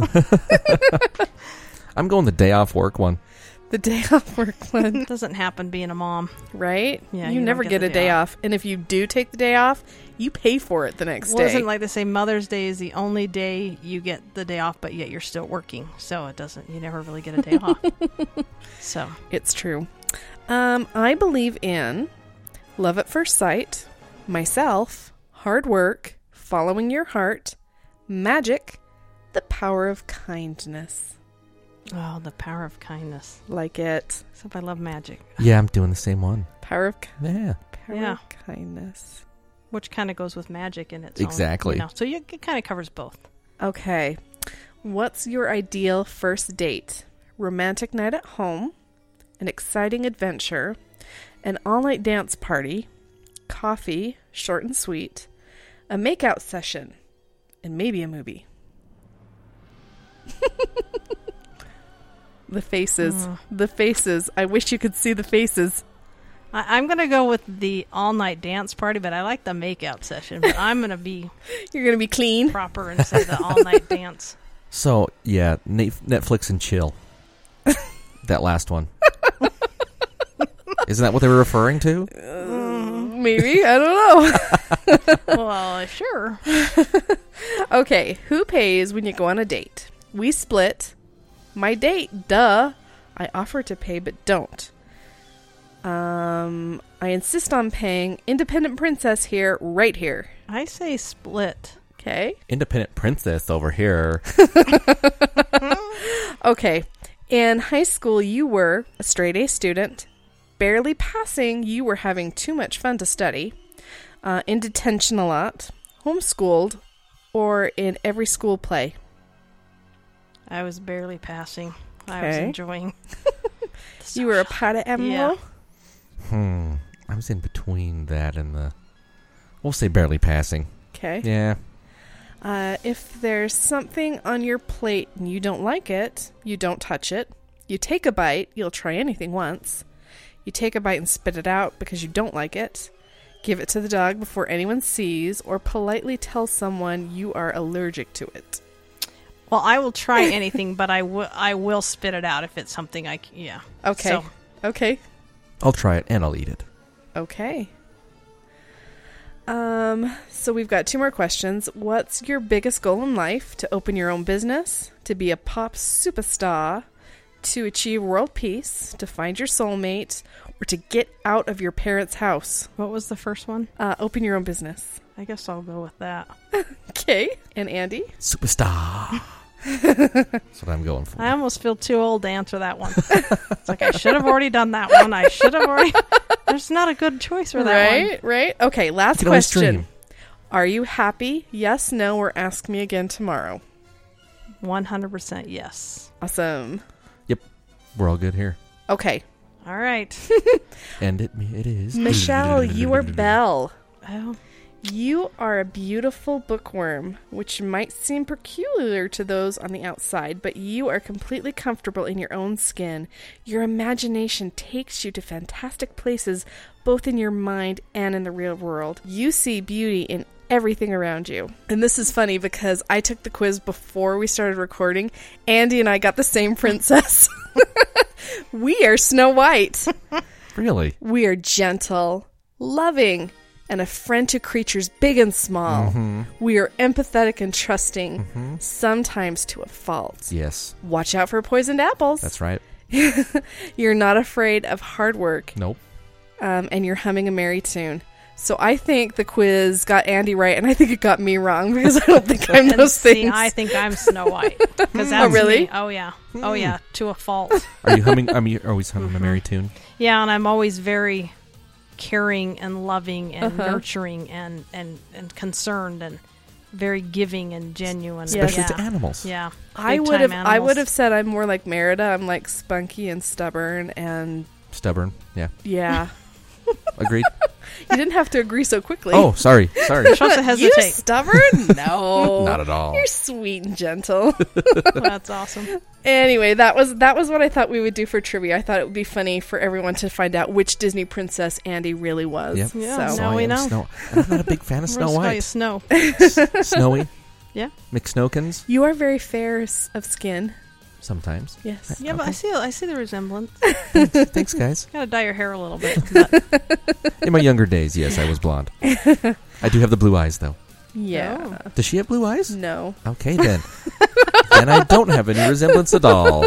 I'm going the day off work one. The day off work one, It doesn't happen being a mom. right? Yeah, you you never don't get get a the day day off. And if you do take the day off, you pay for it the next Well, day. isn't like they say Mother's Day is the only day you get the day off, but yet you're still working. So it doesn't, you never really get a day off. So, It's true. I believe in love at first sight, myself, hard work, following your heart, magic, the power of kindness. oh, the power of kindness. Like it. Except I love magic, Yeah, I'm doing the same one. Power of Yeah. Yeah. kindness. which kind of goes with magic in its Exactly. own. So it kind of covers both. Okay. What's your ideal first date? Romantic night at home, an exciting adventure, an all-night dance party, coffee, short and sweet, a makeout session, and maybe a movie. The faces. The faces. I wish you could see the faces. I'm going to go with the all-night dance party, but I like the makeup session. But I'm going to be You're going to be clean. proper and say the all-night dance. So, yeah, Netflix and chill. That last one. Isn't that what they were referring to? Maybe. I don't know. Well, sure. Okay. Who pays when you go on a date? We split. My date. Duh. I offer to pay, but don't. I insist on paying. Independent princess here, right here. I say split. Okay. Independent princess over here. Okay. In high school, you were a straight A student. Barely passing, you were having too much fun to study. In detention a lot. Homeschooled. Or in every school play. I was barely passing. I was Okay. enjoying. You were a pirate admiral? Yeah. I was in between that and the... We'll say barely passing. Okay. Yeah. If there's something on your plate and you don't like it, you don't touch it. You take a bite, you'll try anything once. You take a bite and spit it out because you don't like it. Give it to the dog before anyone sees, or politely tell someone you are allergic to it. Well, I will try anything, but I will spit it out if it's something yeah. Okay. So, Okay. I'll try it and I'll eat it. Okay. So we've got 2 more questions. What's your biggest goal in life? To open your own business? To be a pop superstar? To achieve world peace? To find your soulmate? Or to get out of your parents' house? what was the first one? Open your own business. I guess I'll go with that. Okay. And Andy? Superstar. That's what I'm going for. I almost feel too old to answer that one. It's like I should have already done that one. I should have already... There's not a good choice for that one. Right. Okay, last You can always question. dream. Are you happy? Yes, no, or ask me again tomorrow. 100% yes. Awesome. We're all good here. Okay. All right. And it is. Michelle, you are Belle. Oh, You are a beautiful bookworm, which might seem peculiar to those on the outside, but you are completely comfortable in your own skin. Your imagination takes you to fantastic places, both in your mind and in the real world. You see beauty in everything around you. And this is funny because I took the quiz before we started recording. Andy and I got the same princess. We are Snow White. Really? We are gentle, loving, and a friend to creatures big and small. We are empathetic and trusting, sometimes to a fault. Yes. Watch out for poisoned apples. That's right. You're not afraid of hard work, Nope. and you're humming a merry tune. So I think the quiz got Andy right, and I think it got me wrong because I don't think I'm and those see, things. I think I'm Snow White. Oh, really? Me. Oh, yeah. Oh, yeah. To a fault. Are you humming? You're always humming a merry tune. Yeah, and I'm always very caring and loving and nurturing and concerned and very giving and genuine. Especially yeah. to animals. Yeah. I Big would time have. I would animals. have said I'm more like Merida. I'm like spunky and stubborn, and Stubborn. Yeah. yeah. Agreed. You didn't have to agree so quickly. Oh, sorry. Supposed to You hesitate. stubborn? No. Not at all. You're sweet and gentle. That's awesome. Anyway, that was what I thought we would do for trivia. I thought it would be funny for everyone to find out which Disney princess Andy really was. Yep. Yeah, So, now we know. Snow. I'm not a big fan of We're Snow just call you White. Snow. Snowy. Yeah. McSnowkins. you are very fair of skin. Sometimes. Yes. Yeah, but I see the resemblance. Thanks, guys. Gotta dye your hair a little bit. But In my younger days, yes, I was blonde. I do have the blue eyes, though. Yeah. Does she have blue eyes? No. Okay, then. Then I don't have any resemblance at all.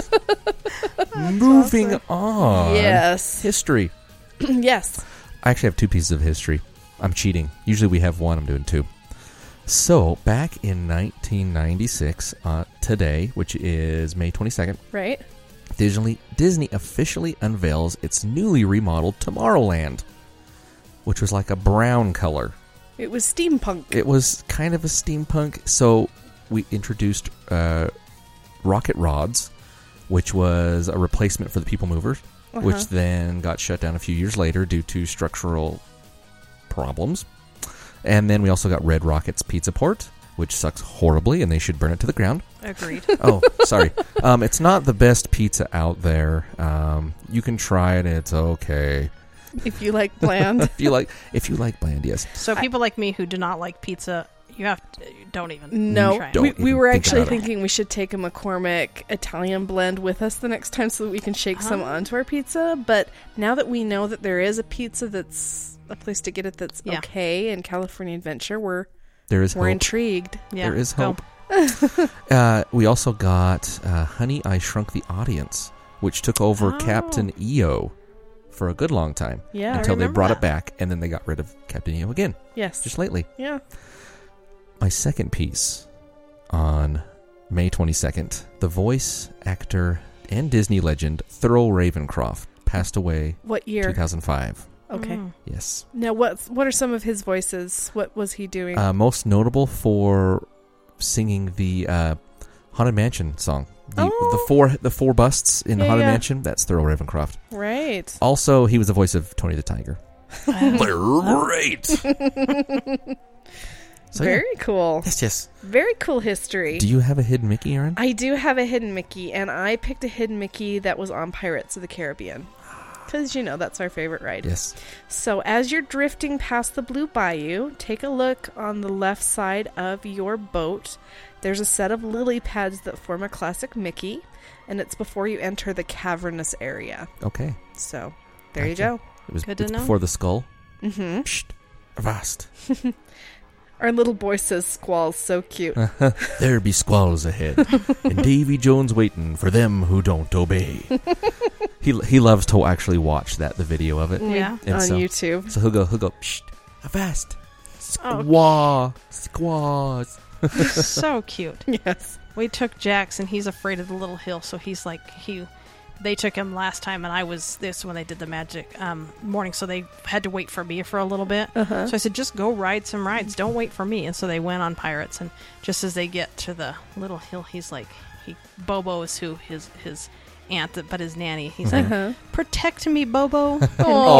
Moving on. Yes. History. Yes. I actually have 2 pieces of history. I'm cheating. Usually we have 1. I'm doing 2. So, back in 1996, today, which is May 22nd, Right? Disney officially unveils its newly remodeled Tomorrowland, which was like a brown color. It was steampunk. It was kind of a steampunk, so we introduced rocket rods, which was a replacement for the People Mover, which then got shut down a few years later due to structural problems. And then we also got Red Rocket's Pizza Port, which sucks horribly, and they should burn it to the ground. Agreed. Oh, sorry. It's not the best pizza out there. You can try it. It's okay. If you like bland. if you like bland, yes. So people like me who do not like pizza, don't even No, try it. we were actually about it. thinking we should take a McCormick Italian blend with us the next time so that we can shake some onto our pizza. But now that we know that there is a pizza that's a place to get it that's okay in California Adventure, we're hope. intrigued. Yeah, There is go. hope. We also got Honey, I Shrunk the Audience, which took over Captain EO for a good long time. Yeah, until I they remember brought that. it back, and then they got rid of Captain EO again. Yes. Just lately. Yeah. My second piece on May 22nd, the voice actor and Disney legend Thurl Ravencroft passed away What year? 2005. Okay. Yes. Now, what are some of his voices? What was he doing? Most notable for singing the Haunted Mansion song. The four busts in Yeah, Haunted yeah. Mansion, that's Thurl Ravencroft. Right. Also, he was the voice of Tony the Tiger. They're great. So, Very cool. Yes. Very cool history. Do you have a hidden Mickey, Aaron? I do have a hidden Mickey, and I picked a hidden Mickey that was on Pirates of the Caribbean. Because, that's our favorite ride. Yes. So, as you're drifting past the Blue Bayou, take a look on the left side of your boat. There's a set of lily pads that form a classic Mickey, and it's before you enter the cavernous area. Okay. So, there you Gotcha. go. It's Good to know. before the skull. Mm-hmm. Psst. Avast. Our little boy says squall's so cute. There be squalls ahead, and Davy Jones waiting for them who don't obey. He loves to actually watch the video of it. Yeah. And On so- YouTube. So he'll go, psst, avast. Oh. Squaws. So cute. Yes. We took Jax, and he's afraid of the little hill, so he's like they took him last time, and I was this when they did the magic morning, so they had to wait for me for a little bit. So I said, just go ride some rides, don't wait for me. And so they went on Pirates, and just as they get to the little hill, he's like, Bobo is who his aunt, but his nanny. He's like, protect me, Bobo. And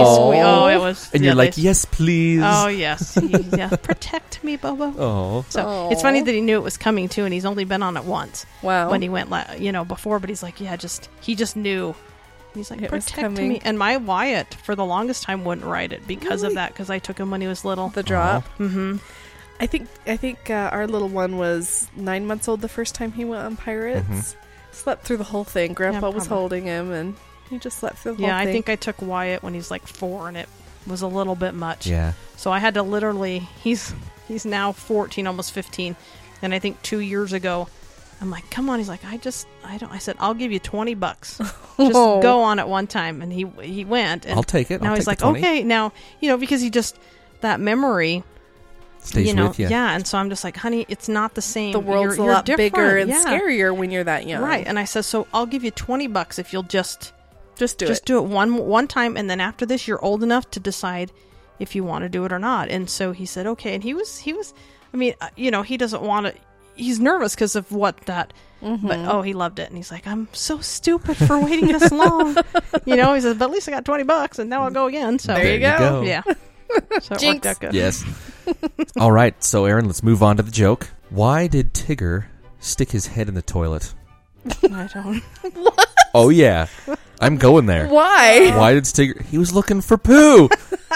it was. And you're like, yes, please. Oh yes, protect me, Bobo. Oh. So it's funny that he knew it was coming too, and he's only been on it once. Wow. When he went, before, but he's like, he just knew. He's like, It was protect coming. me. And my Wyatt, for the longest time, wouldn't ride it because of that, because I took him when he was little. The drop. Mm-hmm. I think our little one was 9 months old the first time he went on Pirates. Slept through the whole thing. Grandpa was probably. holding him, and he just slept through the whole Yeah, thing. I think I took Wyatt when he's like 4, and it was a little bit much. Yeah. So I had to literally. He's now 14, almost 15, and I think 2 years ago, I'm like, come on. He's like, I said, I'll give you $20. Just go on it one time, and he went. And I'll take it. Now I'll he's take like, the 20. okay, now because he just that memory. Stays with you. Yeah, and so I'm just like, honey, it's not the same. the world's You're a lot different. bigger and Yeah. scarier when you're that young. Right, and I said, so I'll give you $20 if you'll just do it. do it one time, and then after this, you're old enough to decide if you want to do it or not. And so he said, okay, and he was. I mean, he doesn't want to. He's nervous because of what that. But he loved it, and he's like, I'm so stupid for waiting this long. He says, but at least I got $20, and now I'll go again. So There you go. Yeah. So it Jinx. worked out good. Yes. All right. So, Aaron, let's move on to the joke. Why did Tigger stick his head in the toilet? I don't. Oh, yeah. I'm going there. Why? Why did Tigger? He was looking for poo.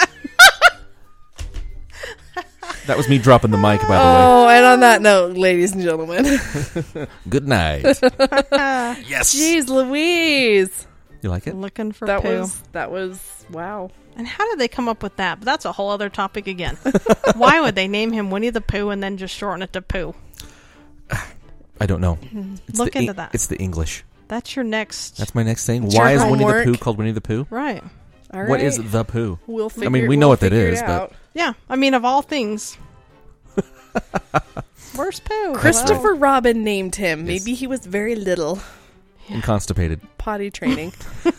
That was me dropping the mic, by the Oh, and on that note, ladies and gentlemen. way. Good night. Yes. Jeez Louise. You like it? Looking for That poo. was wow. And how did they come up with that? But that's a whole other topic again. Why would they name him Winnie the Pooh and then just shorten it to Pooh? I don't know. It's Look the into that. It's the English. That's your next. That's my next thing. It's Why your is Winnie the homework. Pooh called Winnie the Pooh? Right. All What right. is the Pooh? We'll figure, we know what that figure it is, but- out. Yeah. I mean, of all things. Where's Pooh? Christopher Robin named him. Yes. Maybe he was very little. And constipated. Potty training.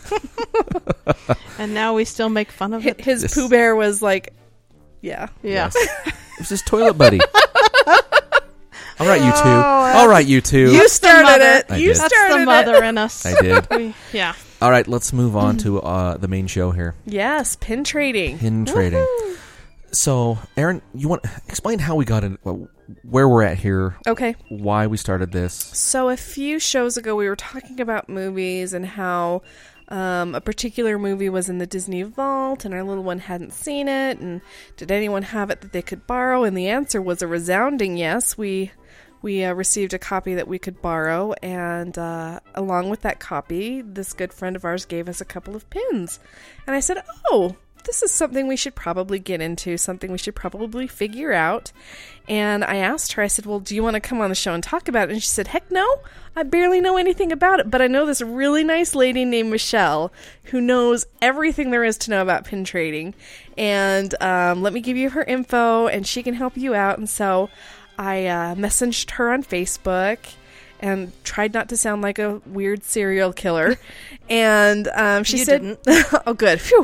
And now we still make fun of it. His Yes. Pooh Bear was like, yeah. Yeah. Yes. It was his toilet buddy. All right, you two. Oh, All right, you two. You started mother. it. I You did. That's started the it. mother in us. I did. Yeah. All right, let's move on to the main show here. Yes, pin trading. Pin trading. So, Erin, you want to explain how we got in, where we're at here, Okay. why we started this? So a few shows ago, we were talking about movies and how a particular movie was in the Disney Vault, and our little one hadn't seen it, and did anyone have it that they could borrow? And the answer was a resounding yes. We received a copy that we could borrow, and along with that copy, this good friend of ours gave us a couple of pins. And I said, oh, this is something we should probably get into, something we should probably figure out. And I asked her, I said, well, do you want to come on the show and talk about it? And she said, heck no, I barely know anything about it, but I know this really nice lady named Michelle who knows everything there is to know about pin trading. And let me give you her info, and she can help you out. And so I messaged her on Facebook and tried not to sound like a weird serial killer. And she You said, didn't. "Oh, good. Phew.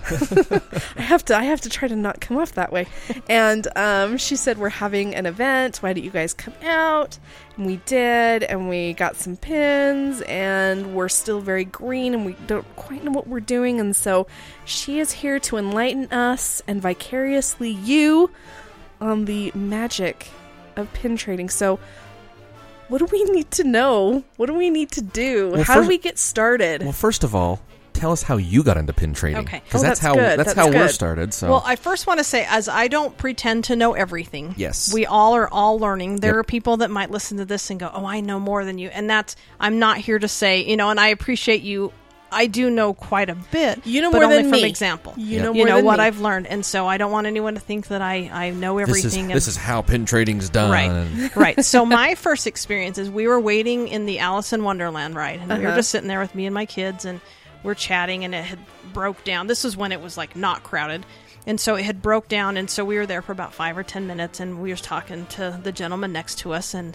I have to try to not come off that way." And she said, "We're having an event. Why don't you guys come out?" And we did, and we got some pins, and we're still very green, and we don't quite know what we're doing. And so she is here to enlighten us and vicariously you on the magic of pin trading. So what do we need to know? What do we need to do? Well, How do we get started? Well, first of all, tell us how you got into pin trading. Okay. Because Oh, that's that's how good. that's That's how we're good. started. So Well, I first want to say, as I don't pretend to know everything. Yes. We all are all learning. There Yep. are people that might listen to this and go, oh, I know more than you. And I'm not here to say, and I appreciate you. I do know quite a bit. You know but more only than from me. example. You know more than what me. I've learned. And so I don't want anyone to think that I know everything. this is how pin trading's done. Right. Right. So my first experience is we were waiting in the Alice in Wonderland ride, and we were just sitting there with me and my kids, and we're chatting, and it had broke down. This was when it was like not crowded. And so it had broke down, and so we were there for about 5 or 10 minutes, and we were talking to the gentleman next to us, and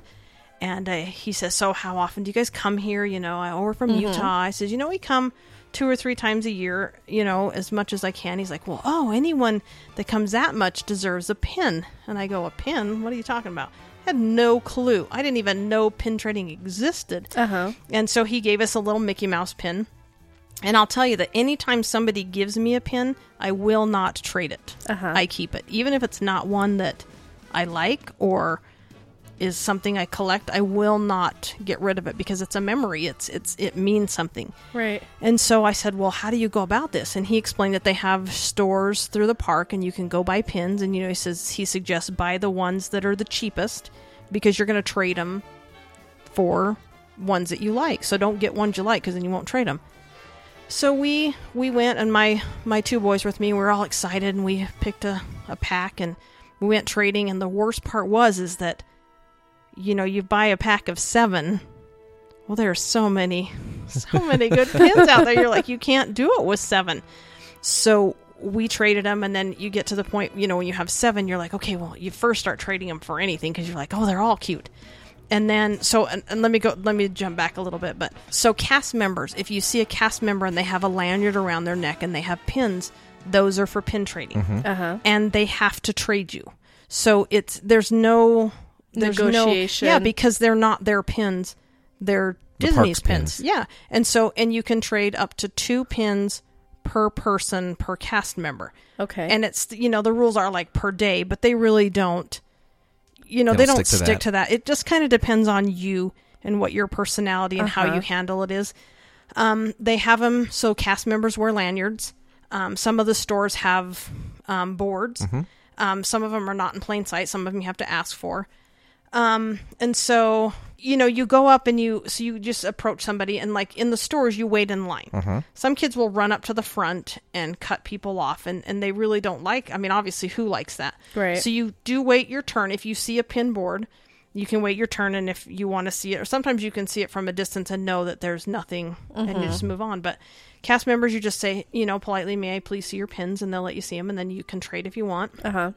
he says, so how often do you guys come here? We're from Utah. I said, we come 2 or 3 times a year, as much as I can. He's like, well, anyone that comes that much deserves a pin. And I go, a pin? What are you talking about? I had no clue. I didn't even know pin trading existed. And so he gave us a little Mickey Mouse pin. And I'll tell you that anytime somebody gives me a pin, I will not trade it. I keep it. Even if it's not one that I like or is something I collect, I will not get rid of it because it's a memory. It means something. Right. And so I said, well, how do you go about this? And he explained that they have stores through the park and you can go buy pins. And, he suggests buy the ones that are the cheapest because you're going to trade them for ones that you like. So don't get ones you like because then you won't trade them. So we went, and my 2 boys with me, we were all excited, and we picked a pack, and we went trading. And the worst part is that, you buy a pack of 7. Well, there are so many good pins out there. You're like, you can't do it with 7. So we traded them, and then you get to the point, when you have 7, you're like, okay, well, you first start trading them for anything because you're like, oh, they're all cute. And then, and let me jump back a little bit. But so cast members, if you see a cast member and they have a lanyard around their neck and they have pins, those are for pin trading. And they have to trade you. So there's no negotiation. because they're not their pins. They're Disney's park's pins. Yeah. And you can trade up to 2 pins per person per cast member. Okay. And it's, the rules are like per day, but they really don't. They don't stick to that. It just kind of depends on you and what your personality and how you handle it is. They have them so cast members wear lanyards. Some of the stores have boards. Some of them are not in plain sight. Some of them you have to ask for. And so, you go up and you just approach somebody, and like in the stores, you wait in line. Some kids will run up to the front and cut people off, and they really don't obviously who likes that? Right. So you do wait your turn. If you see a pin board, you can wait your turn, and if you want to see it, or sometimes you can see it from a distance and know that there's nothing and you just move on. But cast members, you just say, politely, may I please see your pins? And they'll let you see them, and then you can trade if you want.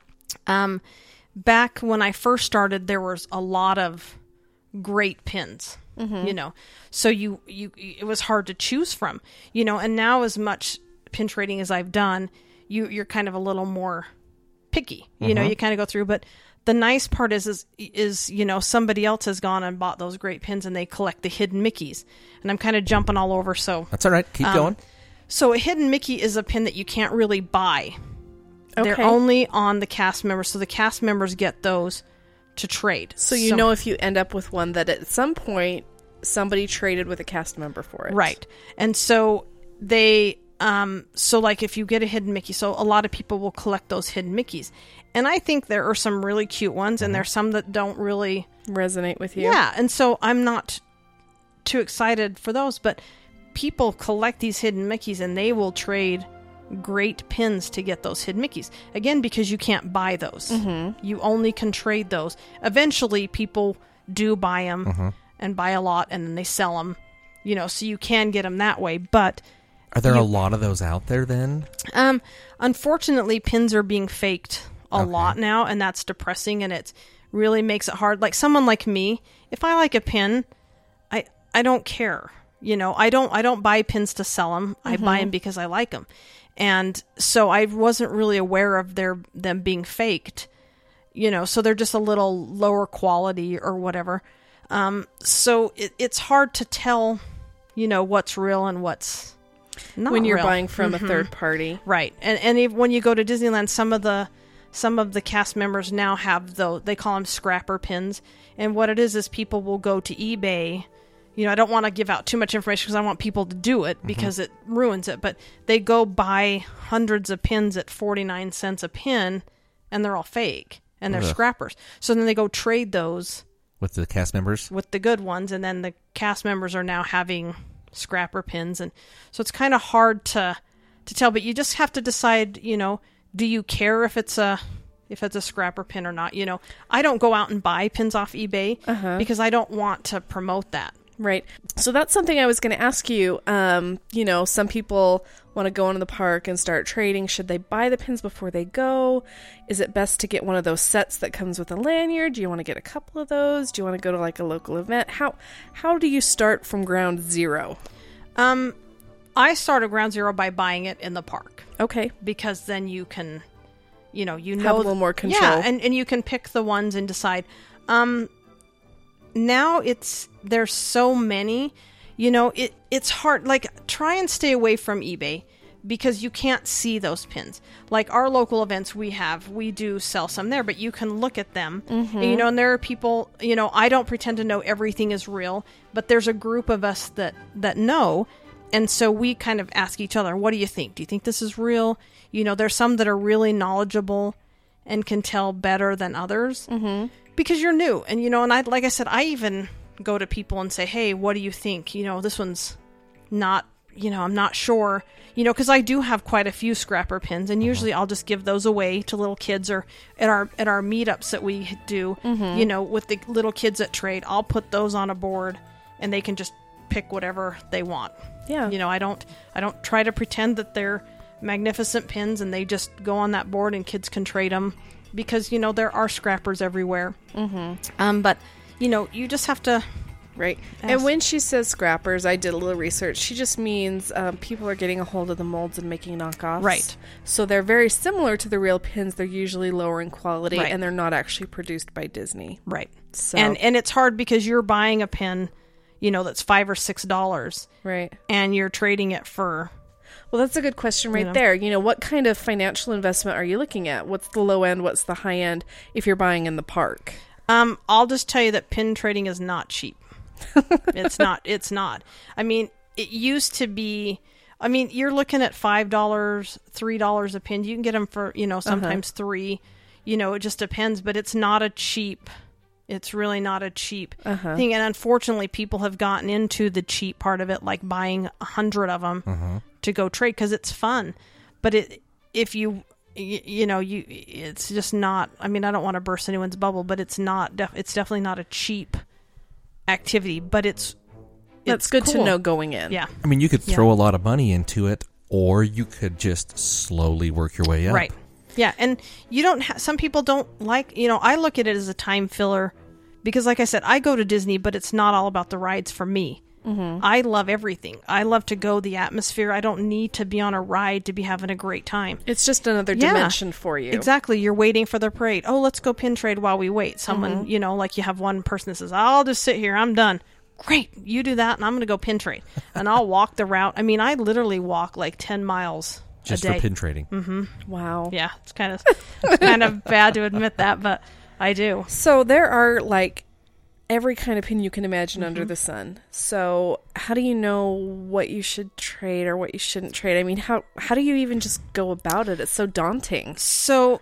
Back when I first started, there was a lot of great pins, so it was hard to choose from, and now as much pin trading as I've done, you're kind of a little more picky, you kind of go through, but the nice part is somebody else has gone and bought those great pins and they collect the hidden Mickeys, and I'm kind of jumping all over. So that's all right. Keep going. So a hidden Mickey is a pin that you can't really buy Okay. They're only on the cast members, so the cast members get those to trade. So you know if you end up with one that at some point somebody traded with a cast member for it. Right. And so they, so like if you get a hidden Mickey, so a lot of people will collect those hidden Mickeys. And I think there are some really cute ones, and there's some that don't really resonate with you. Yeah. And so I'm not too excited for those, but people collect these hidden Mickeys and they will trade great pins to get those hidden Mickeys. Again, because you can't buy those. You only can trade those. Eventually, people do buy them and buy a lot, and then they sell them, you know, so you can get them that way. But are there a lot of those out there then? Unfortunately, pins are being faked a lot now, and that's depressing, and it really makes it hard. Like someone like me, if I like a pin, I don't care. You know, I don't buy pins to sell them. I buy them because I like them. And so I wasn't really aware of them being faked, you know, so they're just a little lower quality or whatever. So it's hard to tell, you know, what's real and what's not when you're real. buying from a third party. Right. And when you go to Disneyland, some of the cast members now have they call them scrapper pins. And what it is people will go to eBay. You know, I don't want to give out too much information because I want people to do it because it ruins it. But they go buy hundreds of pins at 49 cents a pin, and they're all fake, and they're scrappers. So then they go trade those with the cast members, with the good ones, and then the cast members are now having scrapper pins, and so it's kind of hard to tell. But you just have to decide. You know, do you care if it's a scrapper pin or not? You know, I don't go out and buy pins off eBay because I don't want to promote that. Right. So that's something I was going to ask you. You know, some people want to go into the park and start trading. Should they buy the pins before they go? Is it best to get one of those sets that comes with a lanyard? Do you want to get a couple of those? Do you want to go to like a local event? How do you start from ground zero? I started ground zero by buying it in the park. Okay. Because then you can, you know have a little more control. Yeah, and you can pick the ones and decide. Now there's so many, you know, it's hard. Like, try and stay away from eBay because you can't see those pins. Like our local events we do sell some there, but you can look at them. And, you know, and there are people, you know, I don't pretend to know everything is real, but there's a group of us that know. And so we kind of ask each other, what do you think? Do you think this is real? You know, there's some that are really knowledgeable and can tell better than others. Because you're new. And, you know, and like I said, I even go to people and say, hey, what do you think? You know, this one's not, you know, I'm not sure. You know, because I do have quite a few scrapper pins. And usually I'll just give those away to little kids or at our meetups that we do, you know, with the little kids that trade. I'll put those on a board and they can just pick whatever they want. Yeah. You know, I don't try to pretend that they're magnificent pins and they just go on that board and kids can trade them. Because, you know, there are scrappers everywhere. But, you know, you just have to... Right. And when she says scrappers, I did a little research. She just means people are getting a hold of the molds and making knockoffs. Right. So they're very similar to the real pins. They're usually lower in quality, right. And they're not actually produced by Disney. Right. So. And it's hard because you're buying a pin, you know, that's $5 or $6. Right. And you're trading it for... Well, that's a good question right there. You know, what kind of financial investment are you looking at? What's the low end? What's the high end if you're buying in the park? I'll just tell you that pin trading is not cheap. It's not. I mean, it used to be, I mean, you're looking at $5, $3 a pin. You can get them for, you know, sometimes $3. You know, it just depends, but it's not a cheap. It's really not a cheap thing. And unfortunately, people have gotten into the cheap part of it, like buying 100 of them to go trade because it's fun. But if you know, it's just not, I mean, I don't want to burst anyone's bubble, but it's not, it's definitely not a cheap activity, but it's good cool to know going in. Yeah. I mean, you could throw a lot of money into it, or you could just slowly work your way up. Right. Yeah, and you don't. Some people don't like. You know, I look at it as a time filler because, like I said, I go to Disney, but it's not all about the rides for me. I love everything. I love to go the atmosphere. I don't need to be on a ride to be having a great time. It's just another dimension for you. Exactly. You're waiting for the parade. Oh, let's go pin trade while we wait. Someone, you know, like you have one person that says, "I'll just sit here. I'm done." Great, you do that, and I'm going to go pin trade, and I'll walk the route. I mean, I literally walk like 10 miles Just a day. for pin trading. Wow. Yeah, it's kind of bad to admit that, but I do. So there are like every kind of pin you can imagine under the sun. So how do you know what you should trade or what you shouldn't trade? I mean, how do you even just go about it? It's so daunting. So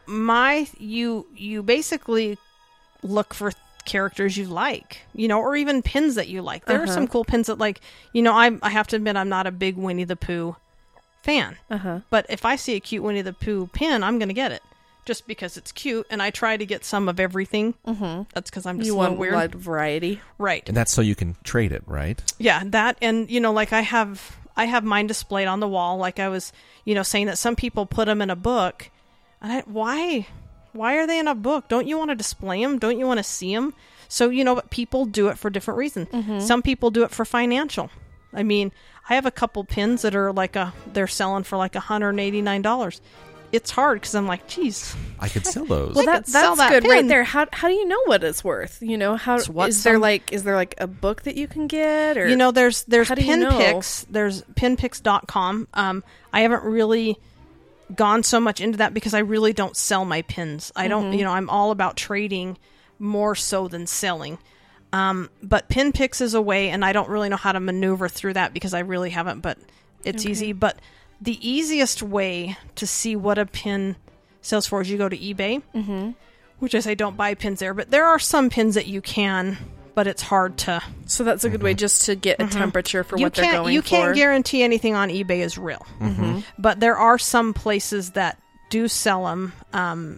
you basically look for characters you like, or even pins that you like. There are some cool pins that I have to admit I'm not a big Winnie the Pooh fan. But if I see a cute Winnie the Pooh pin, I'm going to get it. Just because it's cute, and I try to get some of everything. That's because I'm just a little weird. You want a variety. Right. And that's so you can trade it, right? Yeah, that, and, like I have mine displayed on the wall, like I was, saying that some people put them in a book. And why are they in a book? Don't you want to display them? Don't you want to see them? So, but people do it for different reasons. Some people do it for financial. I mean, I have a couple pins that are they're selling for like $189. It's hard because I'm like, geez, I could sell those. Well, that's that good pin. right there. How do you know what it's worth? How is there like a book that you can get, or there's how do you know? Pinpicks. There's pinpicks.com. I haven't really gone so much into that because I really don't sell my pins. I don't, I'm all about trading more so than selling. But Pinpicks is a way, and I don't really know how to maneuver through that because I really haven't, but it's easy. But the easiest way to see what a pin sells for is you go to eBay, which I say don't buy pins there, but there are some pins that you can, but it's hard to. So that's a good way just to get a temperature for what they're going for. You can't guarantee anything on eBay is real, but there are some places that do sell them, and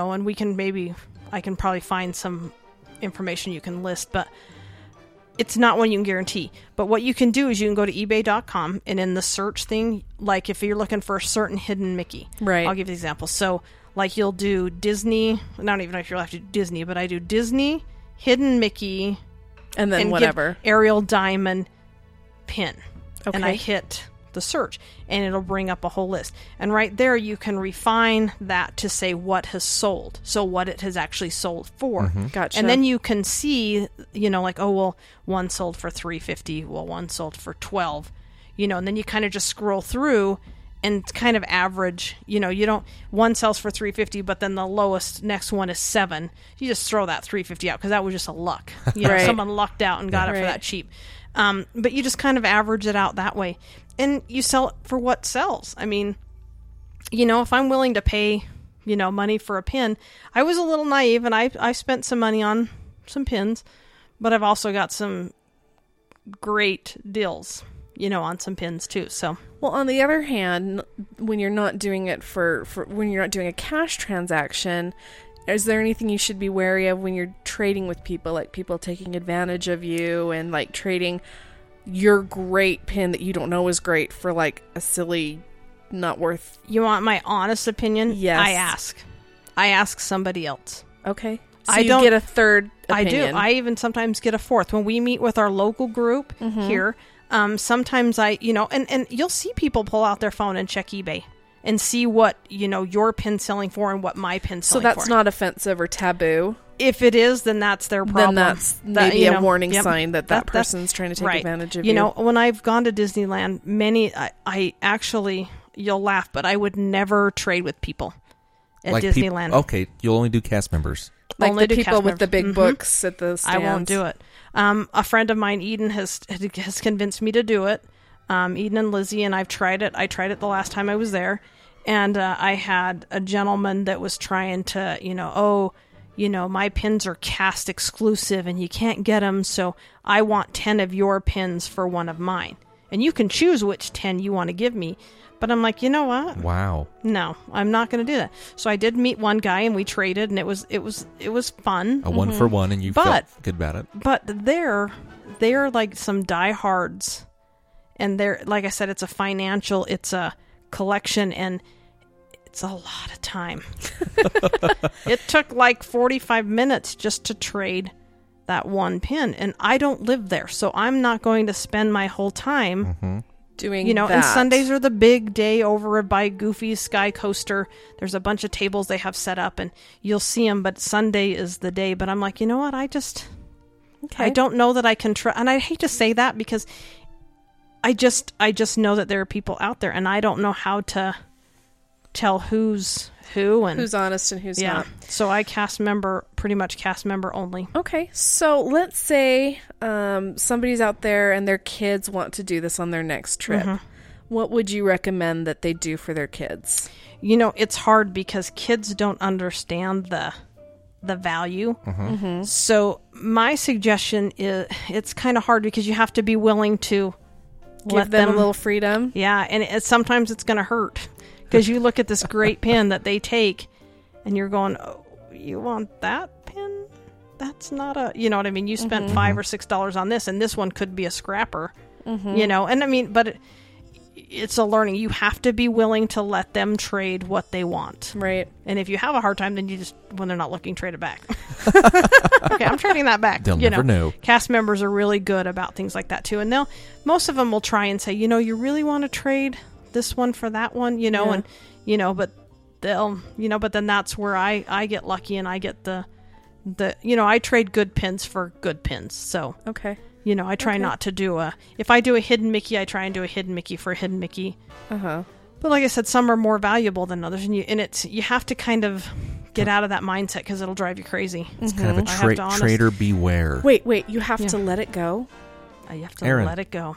I can probably find some information you can list, but it's not one you can guarantee. But what you can do is you can go to ebay.com, and in the search thing, like if you're looking for a certain hidden Mickey, right? I'll give you an example. So like you'll do Disney, I don't even know if you'll have to do Disney, but I do Disney, hidden Mickey, and then whatever Ariel Diamond pin. Okay. And I hit the search, and it'll bring up a whole list. And right there, you can refine that to say what has sold, so what it has actually sold for. Gotcha. And then you can see, one sold for $350, one sold for $12, and then you kind of just scroll through and kind of average. One sells for $350, but then the lowest next one is $7. You just throw that $350 out because that was just a luck. Right. Someone lucked out and got it for that cheap. But you just kind of average it out that way. And you sell it for what sells. I mean, if I'm willing to pay, money for a pin, I was a little naive and I spent some money on some pins, but I've also got some great deals, on some pins too. So, well, on the other hand, when you're not doing it for when you're not doing a cash transaction, is there anything you should be wary of when you're trading with people, like people taking advantage of you and like trading your great pin that you don't know is great for like a silly, not worth. You want my honest opinion? Yes. I ask somebody else. Okay. So I don't get a third opinion. I do. I even sometimes get a fourth. When we meet with our local group here, sometimes and you'll see people pull out their phone and check eBay and see what, your pin's selling for and what my pin's selling for. So that's not offensive or taboo? If it is, then that's their problem. Then that's maybe a warning sign that person's trying to take advantage of you. When I've gone to Disneyland, I actually, you'll laugh, but I would never trade with people at Disneyland. Okay, you'll only do cast members. Like the people with the big books at the stands. I won't do it. A friend of mine, Eden, has convinced me to do it. Eden and Lizzie, and I've tried it. I tried it the last time I was there. And I had a gentleman that was trying to, my pins are cast exclusive and you can't get them, so I want 10 of your pins for one of mine. And you can choose which 10 you want to give me. But I'm like, you know what? Wow. No, I'm not going to do that. So I did meet one guy and we traded, and it was fun. A one for one, and you felt good about it. But they're like some diehards, and they're, like I said, it's a collection, and it's a lot of time. It took like 45 minutes just to trade that one pin, and I don't live there, so I'm not going to spend my whole time doing that. And Sundays are the big day over by Goofy's Sky Coaster. There's a bunch of tables they have set up, and you'll see them, but Sunday is the day. But I'm like, you know what? I don't know that I can try, and I hate to say that because I just know that there are people out there, and I don't know how to tell who's who and who's honest and who's yeah. not. So I pretty much cast member only. Okay, so let's say somebody's out there and their kids want to do this on their next trip. Mm-hmm. What would you recommend that they do for their kids? You know, it's hard because kids don't understand the value. Mm-hmm. So my suggestion is, it's kind of hard because you have to be willing to Give let them a little freedom. Yeah, and sometimes it's going to hurt because you look at this great pin that they take and you're going, oh, you want that pin? That's not a, you know what I mean? You spent $5 or $6 on this, and this one could be a scrapper, you know? And I mean, but it's a learning. You have to be willing to let them trade what they want. Right. And if you have a hard time, then you just, when they're not looking, trade it back. Okay, I'm trading that back. They'll never know. Cast members are really good about things like that too. And most of them will try and say, you know, you really want to trade this one for that one, you know, and, you know, but they'll, you know, but then that's where I get lucky and I get the, you know, I trade good pins for good pins. So, okay. You know, I try not to do if I do a hidden Mickey, I try and do a hidden Mickey for a hidden Mickey. Uh-huh. But like I said, some are more valuable than others, and you have to kind of get out of that mindset because it'll drive you crazy. It's kind of a trader beware. Wait, you have to let it go? You have to Aaron. let it go.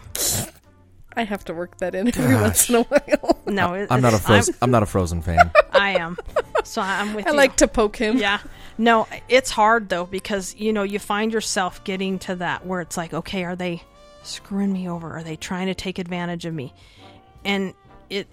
I have to work that in every once in a while. No, I'm not a Frozen fan. I am. So I'm with you. I like to poke him. Yeah. No, it's hard though because, you know, you find yourself getting to that where it's like, okay, are they screwing me over? Are they trying to take advantage of me? And it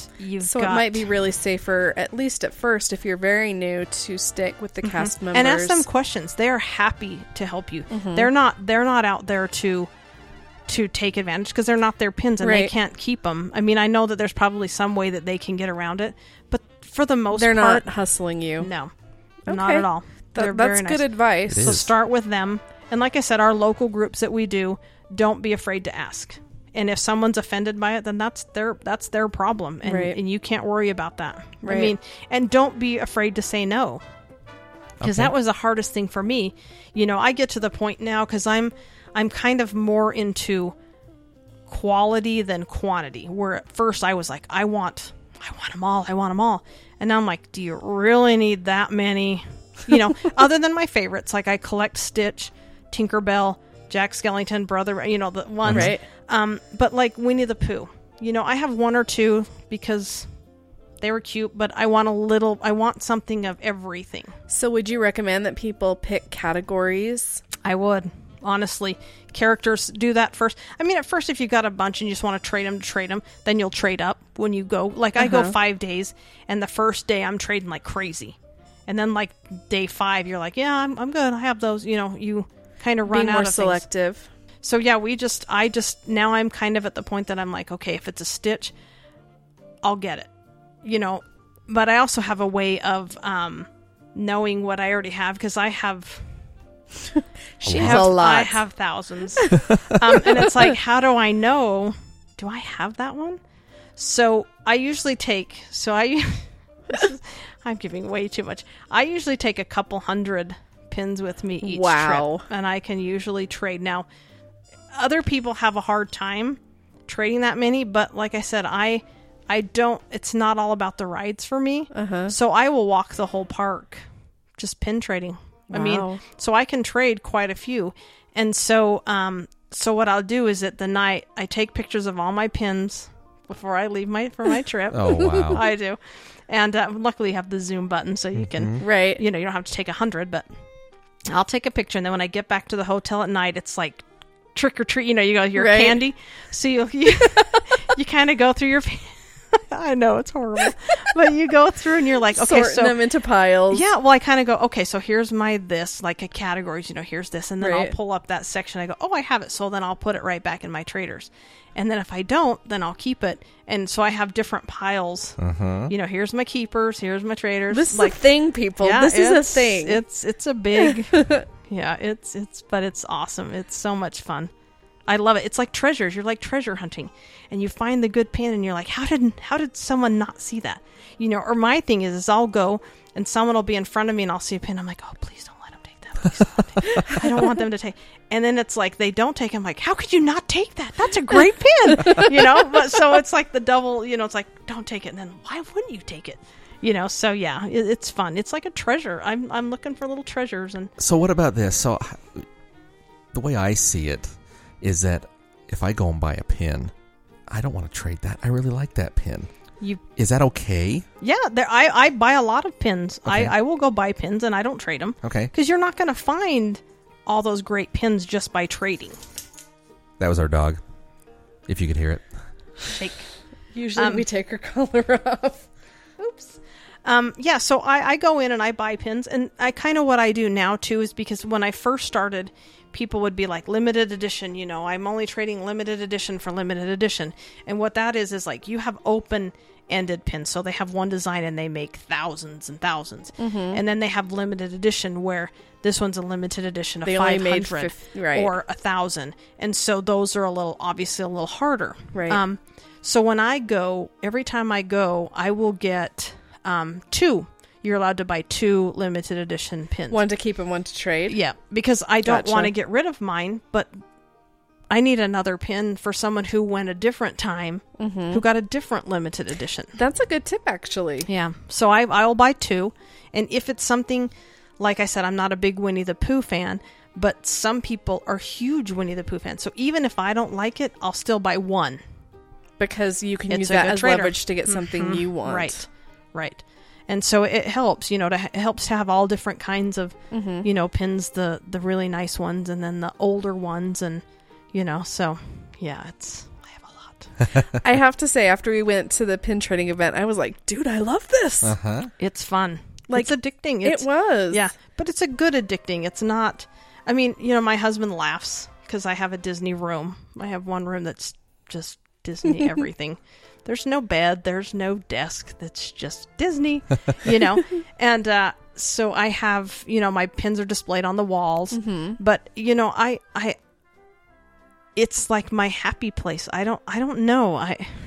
might be really safer, at least at first, if you're very new, to stick with the cast members and ask them questions. They are happy to help you. They're not out there to take advantage because they're not their pins and they can't keep them. I mean, I know that there's probably some way that they can get around it, but for the most part, they're not hustling you. No, okay. not at all. That's very good nice advice. So start with them. And like I said, our local groups that we do, don't be afraid to ask. And if someone's offended by it, then that's their problem. And, and you can't worry about that. Right. I mean, and don't be afraid to say no. Because that was the hardest thing for me. You know, I get to the point now because I'm kind of more into quality than quantity. Where at first I was like, I want them all. And now I'm like, do you really need that many? You know, other than my favorites, like I collect Stitch, Tinkerbell, Jack Skellington, Brother, you know, the ones. Right. But like Winnie the Pooh, you know, I have one or two because they were cute, but I want something of everything. So would you recommend that people pick categories? I would. Honestly, characters do that first. I mean, at first, if you got a bunch and you just want to trade them, then you'll trade up when you go. Like, I go 5 days, and the first day I'm trading like crazy. And then, like, day 5, you're like, yeah, I'm good. I have those. You know, you kind of run out of selective. Things. So, yeah, now I'm kind of at the point that I'm like, okay, if it's a Stitch, I'll get it. You know, but I also have a way of knowing what I already have because I have... She has a lot. I have thousands. And it's like, how do I know? Do I have that one? So I usually take... I'm giving way too much. I usually take a couple hundred pins with me each trip. And I can usually trade. Now, other people have a hard time trading that many. But like I said, I don't... It's not all about the rides for me. So I will walk the whole park just pin trading. I mean, so I can trade quite a few. And so what I'll do is at the night, I take pictures of all my pins before I leave for my trip. Oh, wow. I do. And luckily you have the zoom button so you can, you know, you don't have to take 100, but I'll take a picture. And then when I get back to the hotel at night, it's like trick or treat, you know, you go, your candy. So you kind of go through your I know, it's horrible. But you go through and you're like, okay, sorting them into piles. Yeah, well, I kind of go, okay, so here's my this, like a categories, you know, here's this. And then I'll pull up that section. I go, oh, I have it. So then I'll put it right back in my traders. And then if I don't, then I'll keep it. And so I have different piles. You know, here's my keepers, here's my traders. This is a thing, people. Yeah, this is a thing. It's a big, yeah, but it's awesome. It's so much fun. I love it. It's like treasures. You're like treasure hunting, and you find the good pin, and you're like, how did someone not see that? You know, or my thing is I'll go, and someone will be in front of me, and I'll see a pin. I'm like, oh, please don't let them take that I don't want them to take. And then it's like they don't take. I'm like, how could you not take that? That's a great pin, But so it's like the double. It's like don't take it. And then why wouldn't you take it? So yeah, it's fun. It's like a treasure. I'm looking for little treasures. And so what about this? So the way I see it is that if I go and buy a pin, I don't want to trade that. I really like that pin. Is that okay? Yeah, I buy a lot of pins. Okay. I will go buy pins and I don't trade them. Okay. Because you're not going to find all those great pins just by trading. That was our dog. If you could hear it. Shake. Usually we take her collar off. Oops. Yeah, so I go in and I buy pins. And I kind of what I do now, too, is because when I first started, people would be like, limited edition, I'm only trading limited edition for limited edition. And what that is like you have open-ended pins. So they have one design and they make thousands and thousands. Mm-hmm. And then they have limited edition where this one's a limited edition of they 500 right. or 1,000. And so those are obviously a little harder. Right. So when every time I go, I will get 2. You're allowed to buy 2 limited edition pins. One to keep and one to trade? Yeah, because I don't Gotcha. want to get rid of mine, but I need another pin for someone who went a different time, who got a different limited edition. That's a good tip, actually. Yeah, so I will buy 2, and if it's something, like I said, I'm not a big Winnie the Pooh fan, but some people are huge Winnie the Pooh fans. So even if I don't like it, I'll still buy 1. Because you can It's use a that good as trader. leverage to get something you want. Right. And so it helps, it helps to have all different kinds of, pins, the really nice ones and then the older ones. And, so yeah, I have a lot. I have to say, after we went to the pin trading event, I was like, dude, I love this. Uh-huh. It's fun. It's addicting. It was. Yeah. But it's a good addicting. It's not, my husband laughs because I have a Disney room. I have one room that's just Disney everything. There's no bed. There's no desk. That's just Disney, And so I have, my pins are displayed on the walls. Mm-hmm. But, it's like my happy place. I don't know.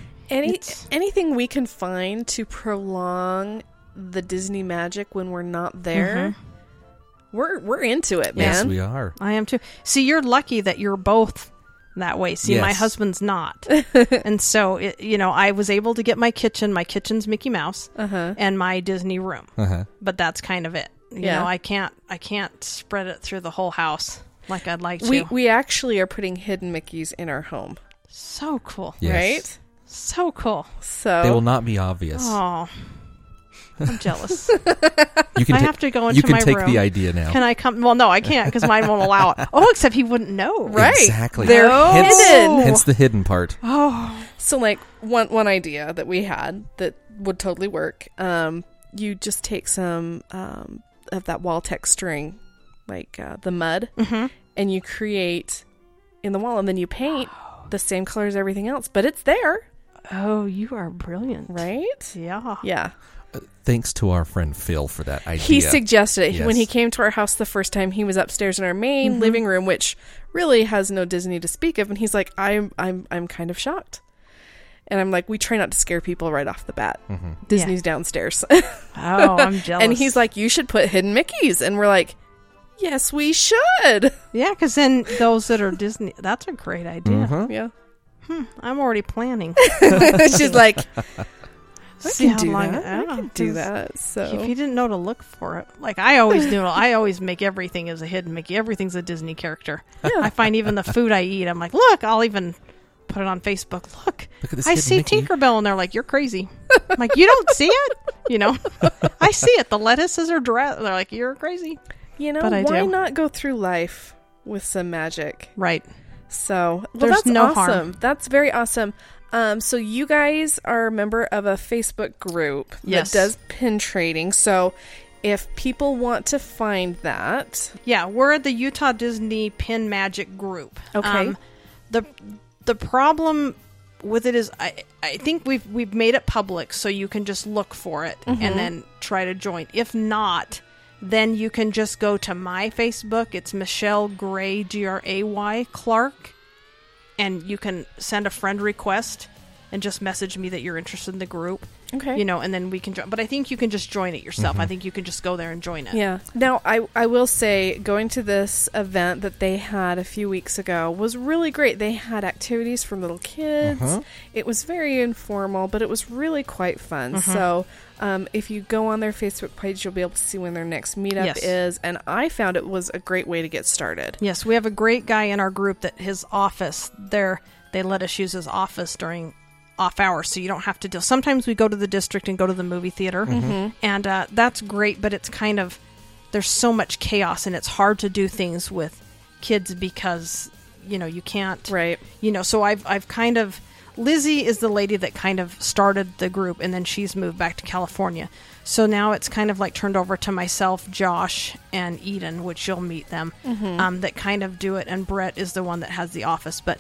Anything we can find to prolong the Disney magic when we're not there, we're into it, man. Yes, we are. I am too. See, you're lucky that you're both that way. See, Yes. my husband's not. And so, I was able to get my kitchen. My kitchen's Mickey Mouse and my Disney room. But that's kind of it. I can't spread it through the whole house like I'd like to. We actually are putting hidden Mickeys in our home. So cool. Yes. Right? So cool. So They will not be obvious. Oh, I'm jealous. You can I have to go into You can my take room. the idea now. Can I come? Well, no, I can't because mine won't allow it. Oh, except he wouldn't know. Right. Exactly. They're hidden. Hence the hidden part. Oh, So, like, one idea that we had that would totally work, you just take some of that Wall-Tex string, like the mud, and you create in the wall, and then you paint the same color as everything else, but it's there. oh, you are brilliant. Right? Yeah. Yeah. Thanks to our friend Phil for that idea. He suggested it. Yes. When he came to our house the first time, he was upstairs in our main living room, which really has no Disney to speak of, and he's like, I'm kind of shocked. And I'm like, we try not to scare people right off the bat. Disney's downstairs. Oh, I'm jealous. And he's like, you should put hidden Mickeys. And we're like, yes, we should. yeah, because then those that are Disney, that's a great idea. Yeah. I'm already planning. She's like, I See can how do long- that. I yeah, can do 'cause that. If So you didn't know to look for it, like I always do, I always make everything as a hidden Mickey. Everything's a Disney character. I find even the food I eat, I'm like, look, I'll even put it on Facebook. Look Look at this I hidden see Mickey. Tinkerbell, and they're like, you're crazy. I'm like, you don't see it? I see it. The lettuces are dressed. They're like, you're crazy. But I why do. not go through life with some magic? Right. So There's that's no awesome. harm. That's very awesome. So you guys are a member of a Facebook group Yes. that does pin trading. So if people want to find that, Yeah, we're at the Utah Disney Pin Magic group. Okay. The problem with it is I think we've made it public so you can just look for it and then try to join. If not, then you can just go to my Facebook. It's Michelle Gray, Gray Clark, and you can send a friend request and just message me that you're interested in the group. Okay. You know, and then we can join. But I think you can just join it yourself. I think you can just go there and join it. Yeah. Now, I will say, going to this event that they had a few weeks ago was really great. They had activities for little kids. It was very informal, but it was really quite fun. So if you go on their Facebook page, you'll be able to see when their next meetup is. And I found it was a great way to get started. Yes, we have a great guy in our group that his office, they let us use his office during off hours, so you don't have to deal. Sometimes we go to the district and go to the movie theater, and that's great, but it's kind of, there's so much chaos, and it's hard to do things with kids because, you know, you can't, right? You know, so I've kind of, Lizzie is the lady that kind of started the group, and then she's moved back to California. So now it's kind of like turned over to myself, Josh, and Eden, which you'll meet them, that kind of do it, and Brett is the one that has the office, but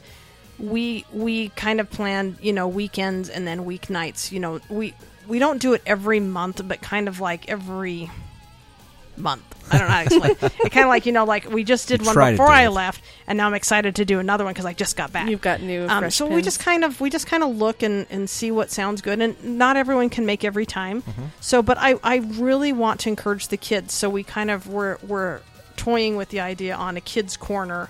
we kind of plan, you know, weekends and then weeknights. You know, we don't do it every month, but kind of like every month. I don't know how to explain. It kind of like, you know, like we just did one before I left, and now I'm excited to do another one because I just got back. You've got new fresh so pins. we just kind of look and see what sounds good, and not everyone can make every time. So, but I really want to encourage the kids. So we kind of we're toying with the idea on a kids corner.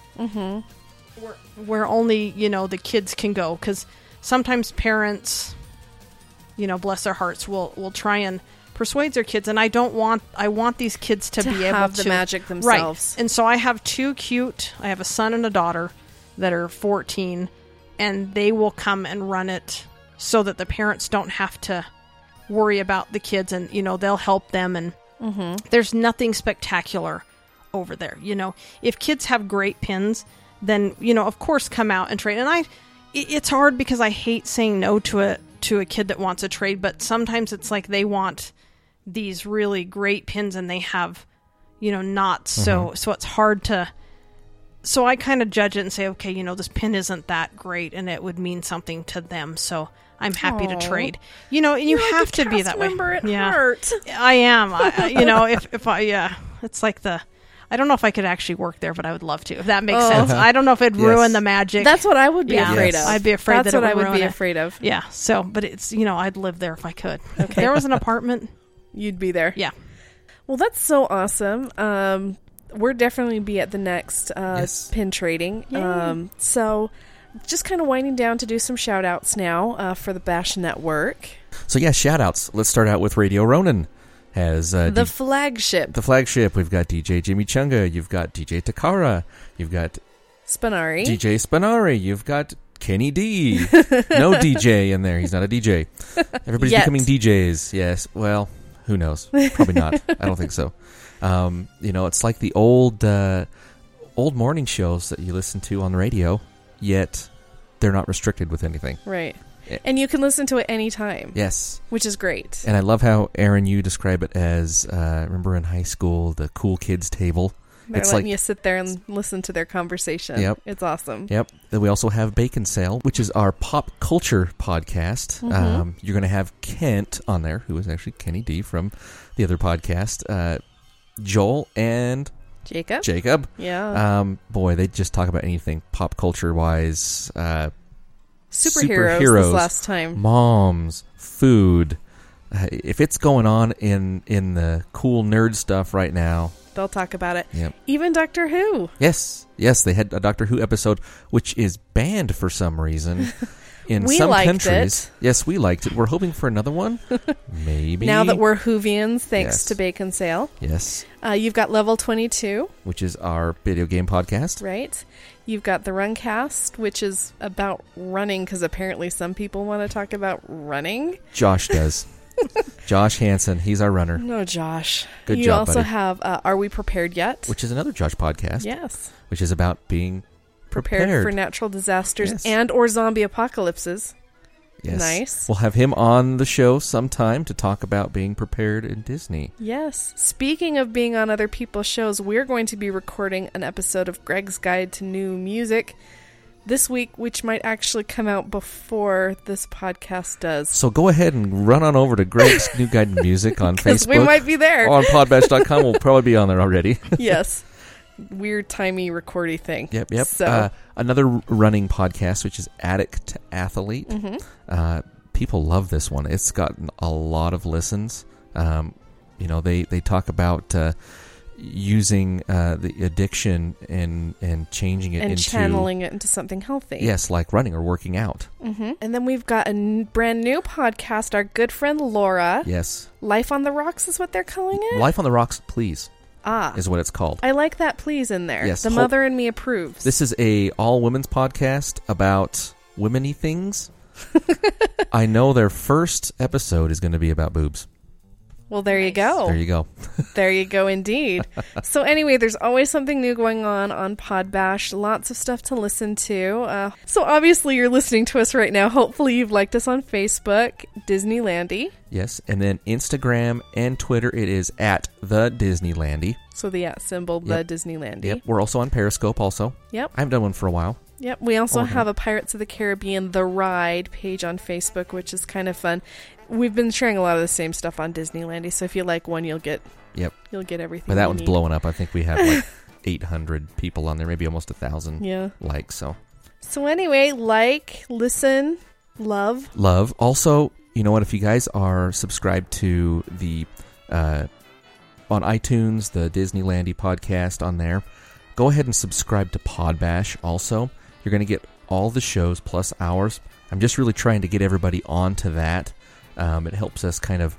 Where only, you know, the kids can go, because sometimes parents, you know, bless their hearts, will try and persuade their kids, and I want these kids to be able have to the magic themselves. Right. And so I have I have a son and a daughter that are 14, and they will come and run it so that the parents don't have to worry about the kids, and, you know, they'll help them, and there's nothing spectacular over there. You know, if kids have great pins, then, you know, of course, come out and trade. And it's hard because I hate saying no to a kid that wants a trade, but sometimes it's like they want these really great pins and they have, you know, not so it's hard to. So I kind of judge it and say, okay, you know, this pin isn't that great, and it would mean something to them, so I'm happy to trade. You know, and you have to be that way. It hurt. I am. You know, if I it's like I don't know if I could actually work there, but I would love to, if that makes sense. I don't know if it'd ruin the magic. That's what I would be afraid of. I'd be afraid That's that what it would I would be ruin afraid of. Yeah. So, but it's, you know, I'd live there if I could. Okay. If there was an apartment, you'd be there. Yeah. Well, that's so awesome. We're definitely be at the next pin trading. So just kind of winding down to do some shout outs now for the Bash Network. So yeah, shout outs. Let's start out with Radio Ronin. Has the flagship. The flagship. We've got DJ Jimmy Chunga. You've got DJ Takara. You've got Spinari. DJ Spinari. You've got Kenny D. No DJ in there. He's not a DJ. Everybody's becoming DJs. Yes. Well, who knows? Probably not. I don't think so. You know, it's like the old morning shows that you listen to on the radio, yet they're not restricted with anything. Right. And you can listen to it anytime. Yes. Which is great. And I love how, Aaron, you describe it as, remember in high school, the cool kids table? They're letting you sit there and listen to their conversation. Yep. It's awesome. Yep. Then we also have Bacon Sale, which is our pop culture podcast. You're going to have Kent on there, who is actually Kenny D from the other podcast. Joel and Jacob. Yeah. Boy, they just talk about anything pop culture-wise. Superheroes this last time. Moms, food. If it's going on in the cool nerd stuff right now, they'll talk about it. Yep. Even Doctor Who. Yes, they had a Doctor Who episode, which is banned for some reason in some countries. Yes, we liked it. We're hoping for another one. Maybe. Now that we're Whovians, thanks to Bacon Sale. Yes. You've got Level 22. Which is our video game podcast. Right. You've got the Runcast, which is about running, because apparently some people want to talk about running. Josh does. Josh Hansen, he's our runner. No, Josh. Good job, You also buddy. have Are We Prepared Yet? Which is another Josh podcast. Yes. Which is about being prepared for natural disasters and or zombie apocalypses. Yes. Nice. We'll have him on the show sometime to talk about being prepared in Disney. Yes. Speaking of being on other people's shows, we're going to be recording an episode of Greg's Guide to New Music this week, which might actually come out before this podcast does. So go ahead and run on over to Greg's New Guide to Music on Facebook. We might be there. Or on podbash.com. We'll probably be on there already. Yes. weird timey recordy thing. Yep, yep. So Another running podcast, which is Addict to Athlete. People love this one. It's gotten a lot of listens. They talk about using the addiction and changing it into channeling it into something healthy. Yes, like running or working out. And then we've got a brand new podcast. Our good friend Laura. Yes, Life on the Rocks is what they're calling it. Life on the Rocks, please. Is what it's called. I like that please in there. Yes, the mother in me approves. This is a all women's podcast about women-y things. I know their first episode is going to be about boobs. Well, there you go. There you go. There you go, indeed. So anyway, there's always something new going on Podbash. Lots of stuff to listen to. So obviously you're listening to us right now. Hopefully you've liked us on Facebook, Disneylandy. Yes, and then Instagram and Twitter, it is at the Disneylandy. So the @ symbol, the Disneylandy. Yep, we're also on Periscope also. Yep. I haven't done one for a while. Yep, we also have a Pirates of the Caribbean The Ride page on Facebook, which is kind of fun. We've been sharing a lot of the same stuff on Disneylandy, so if you like one, you'll get everything. But that one's need. blowing up. I think we have like 800 people on there, maybe almost 1,000 likes. So anyway, listen, love. Also, you know what? If you guys are subscribed to the on iTunes, the Disneylandy podcast on there, go ahead and subscribe to Podbash also. You're going to get all the shows plus ours. I'm just really trying to get everybody onto that. It helps us kind of,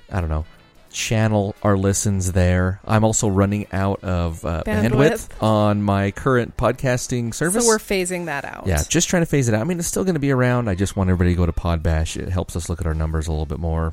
channel our listens there. I'm also running out of bandwidth on my current podcasting service. So we're phasing that out. Yeah, just trying to phase it out. I mean, it's still going to be around. I just want everybody to go to Podbash. It helps us look at our numbers a little bit more.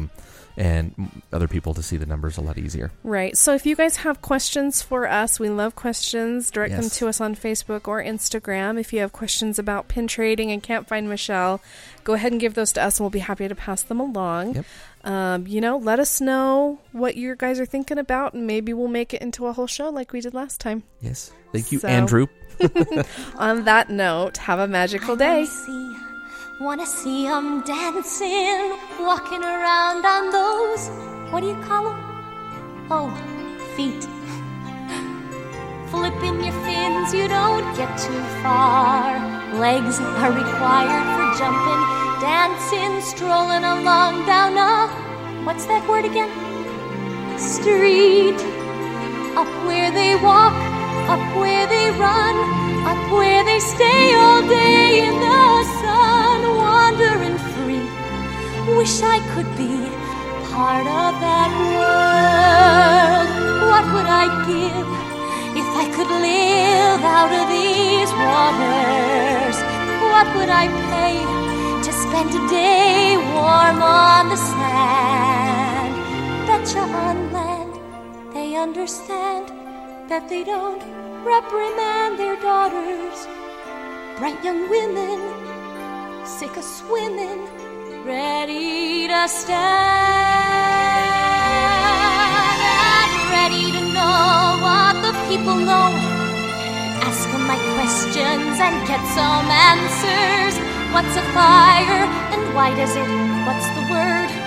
And other people to see the numbers a lot easier. Right. So if you guys have questions for us, we love questions. Direct them to us on Facebook or Instagram. If you have questions about pin trading and can't find Michelle, go ahead and give those to us and we'll be happy to pass them along. Yep. Let us know what you guys are thinking about and maybe we'll make it into a whole show like we did last time. Yes. Thank you, Andrew. On that note, have a magical day. Wanna see 'em dancing, walking around on those, what do you call 'em? Oh, feet. Flipping your fins, you don't get too far. Legs are required for jumping, dancing, strolling along down a, what's that word again? Street. Up where they walk, up where they run, up where they stay all day in the sun, wandering free. Wish I could be part of that world. What would I give if I could live out of these waters? What would I pay to spend a day warm on the sand? Betcha on land they understand that they don't reprimand their daughters. Bright young women, sick of swimming, ready to stand and ready to know what the people know. Ask them my questions and get some answers. What's a fire and why does it? What's the word?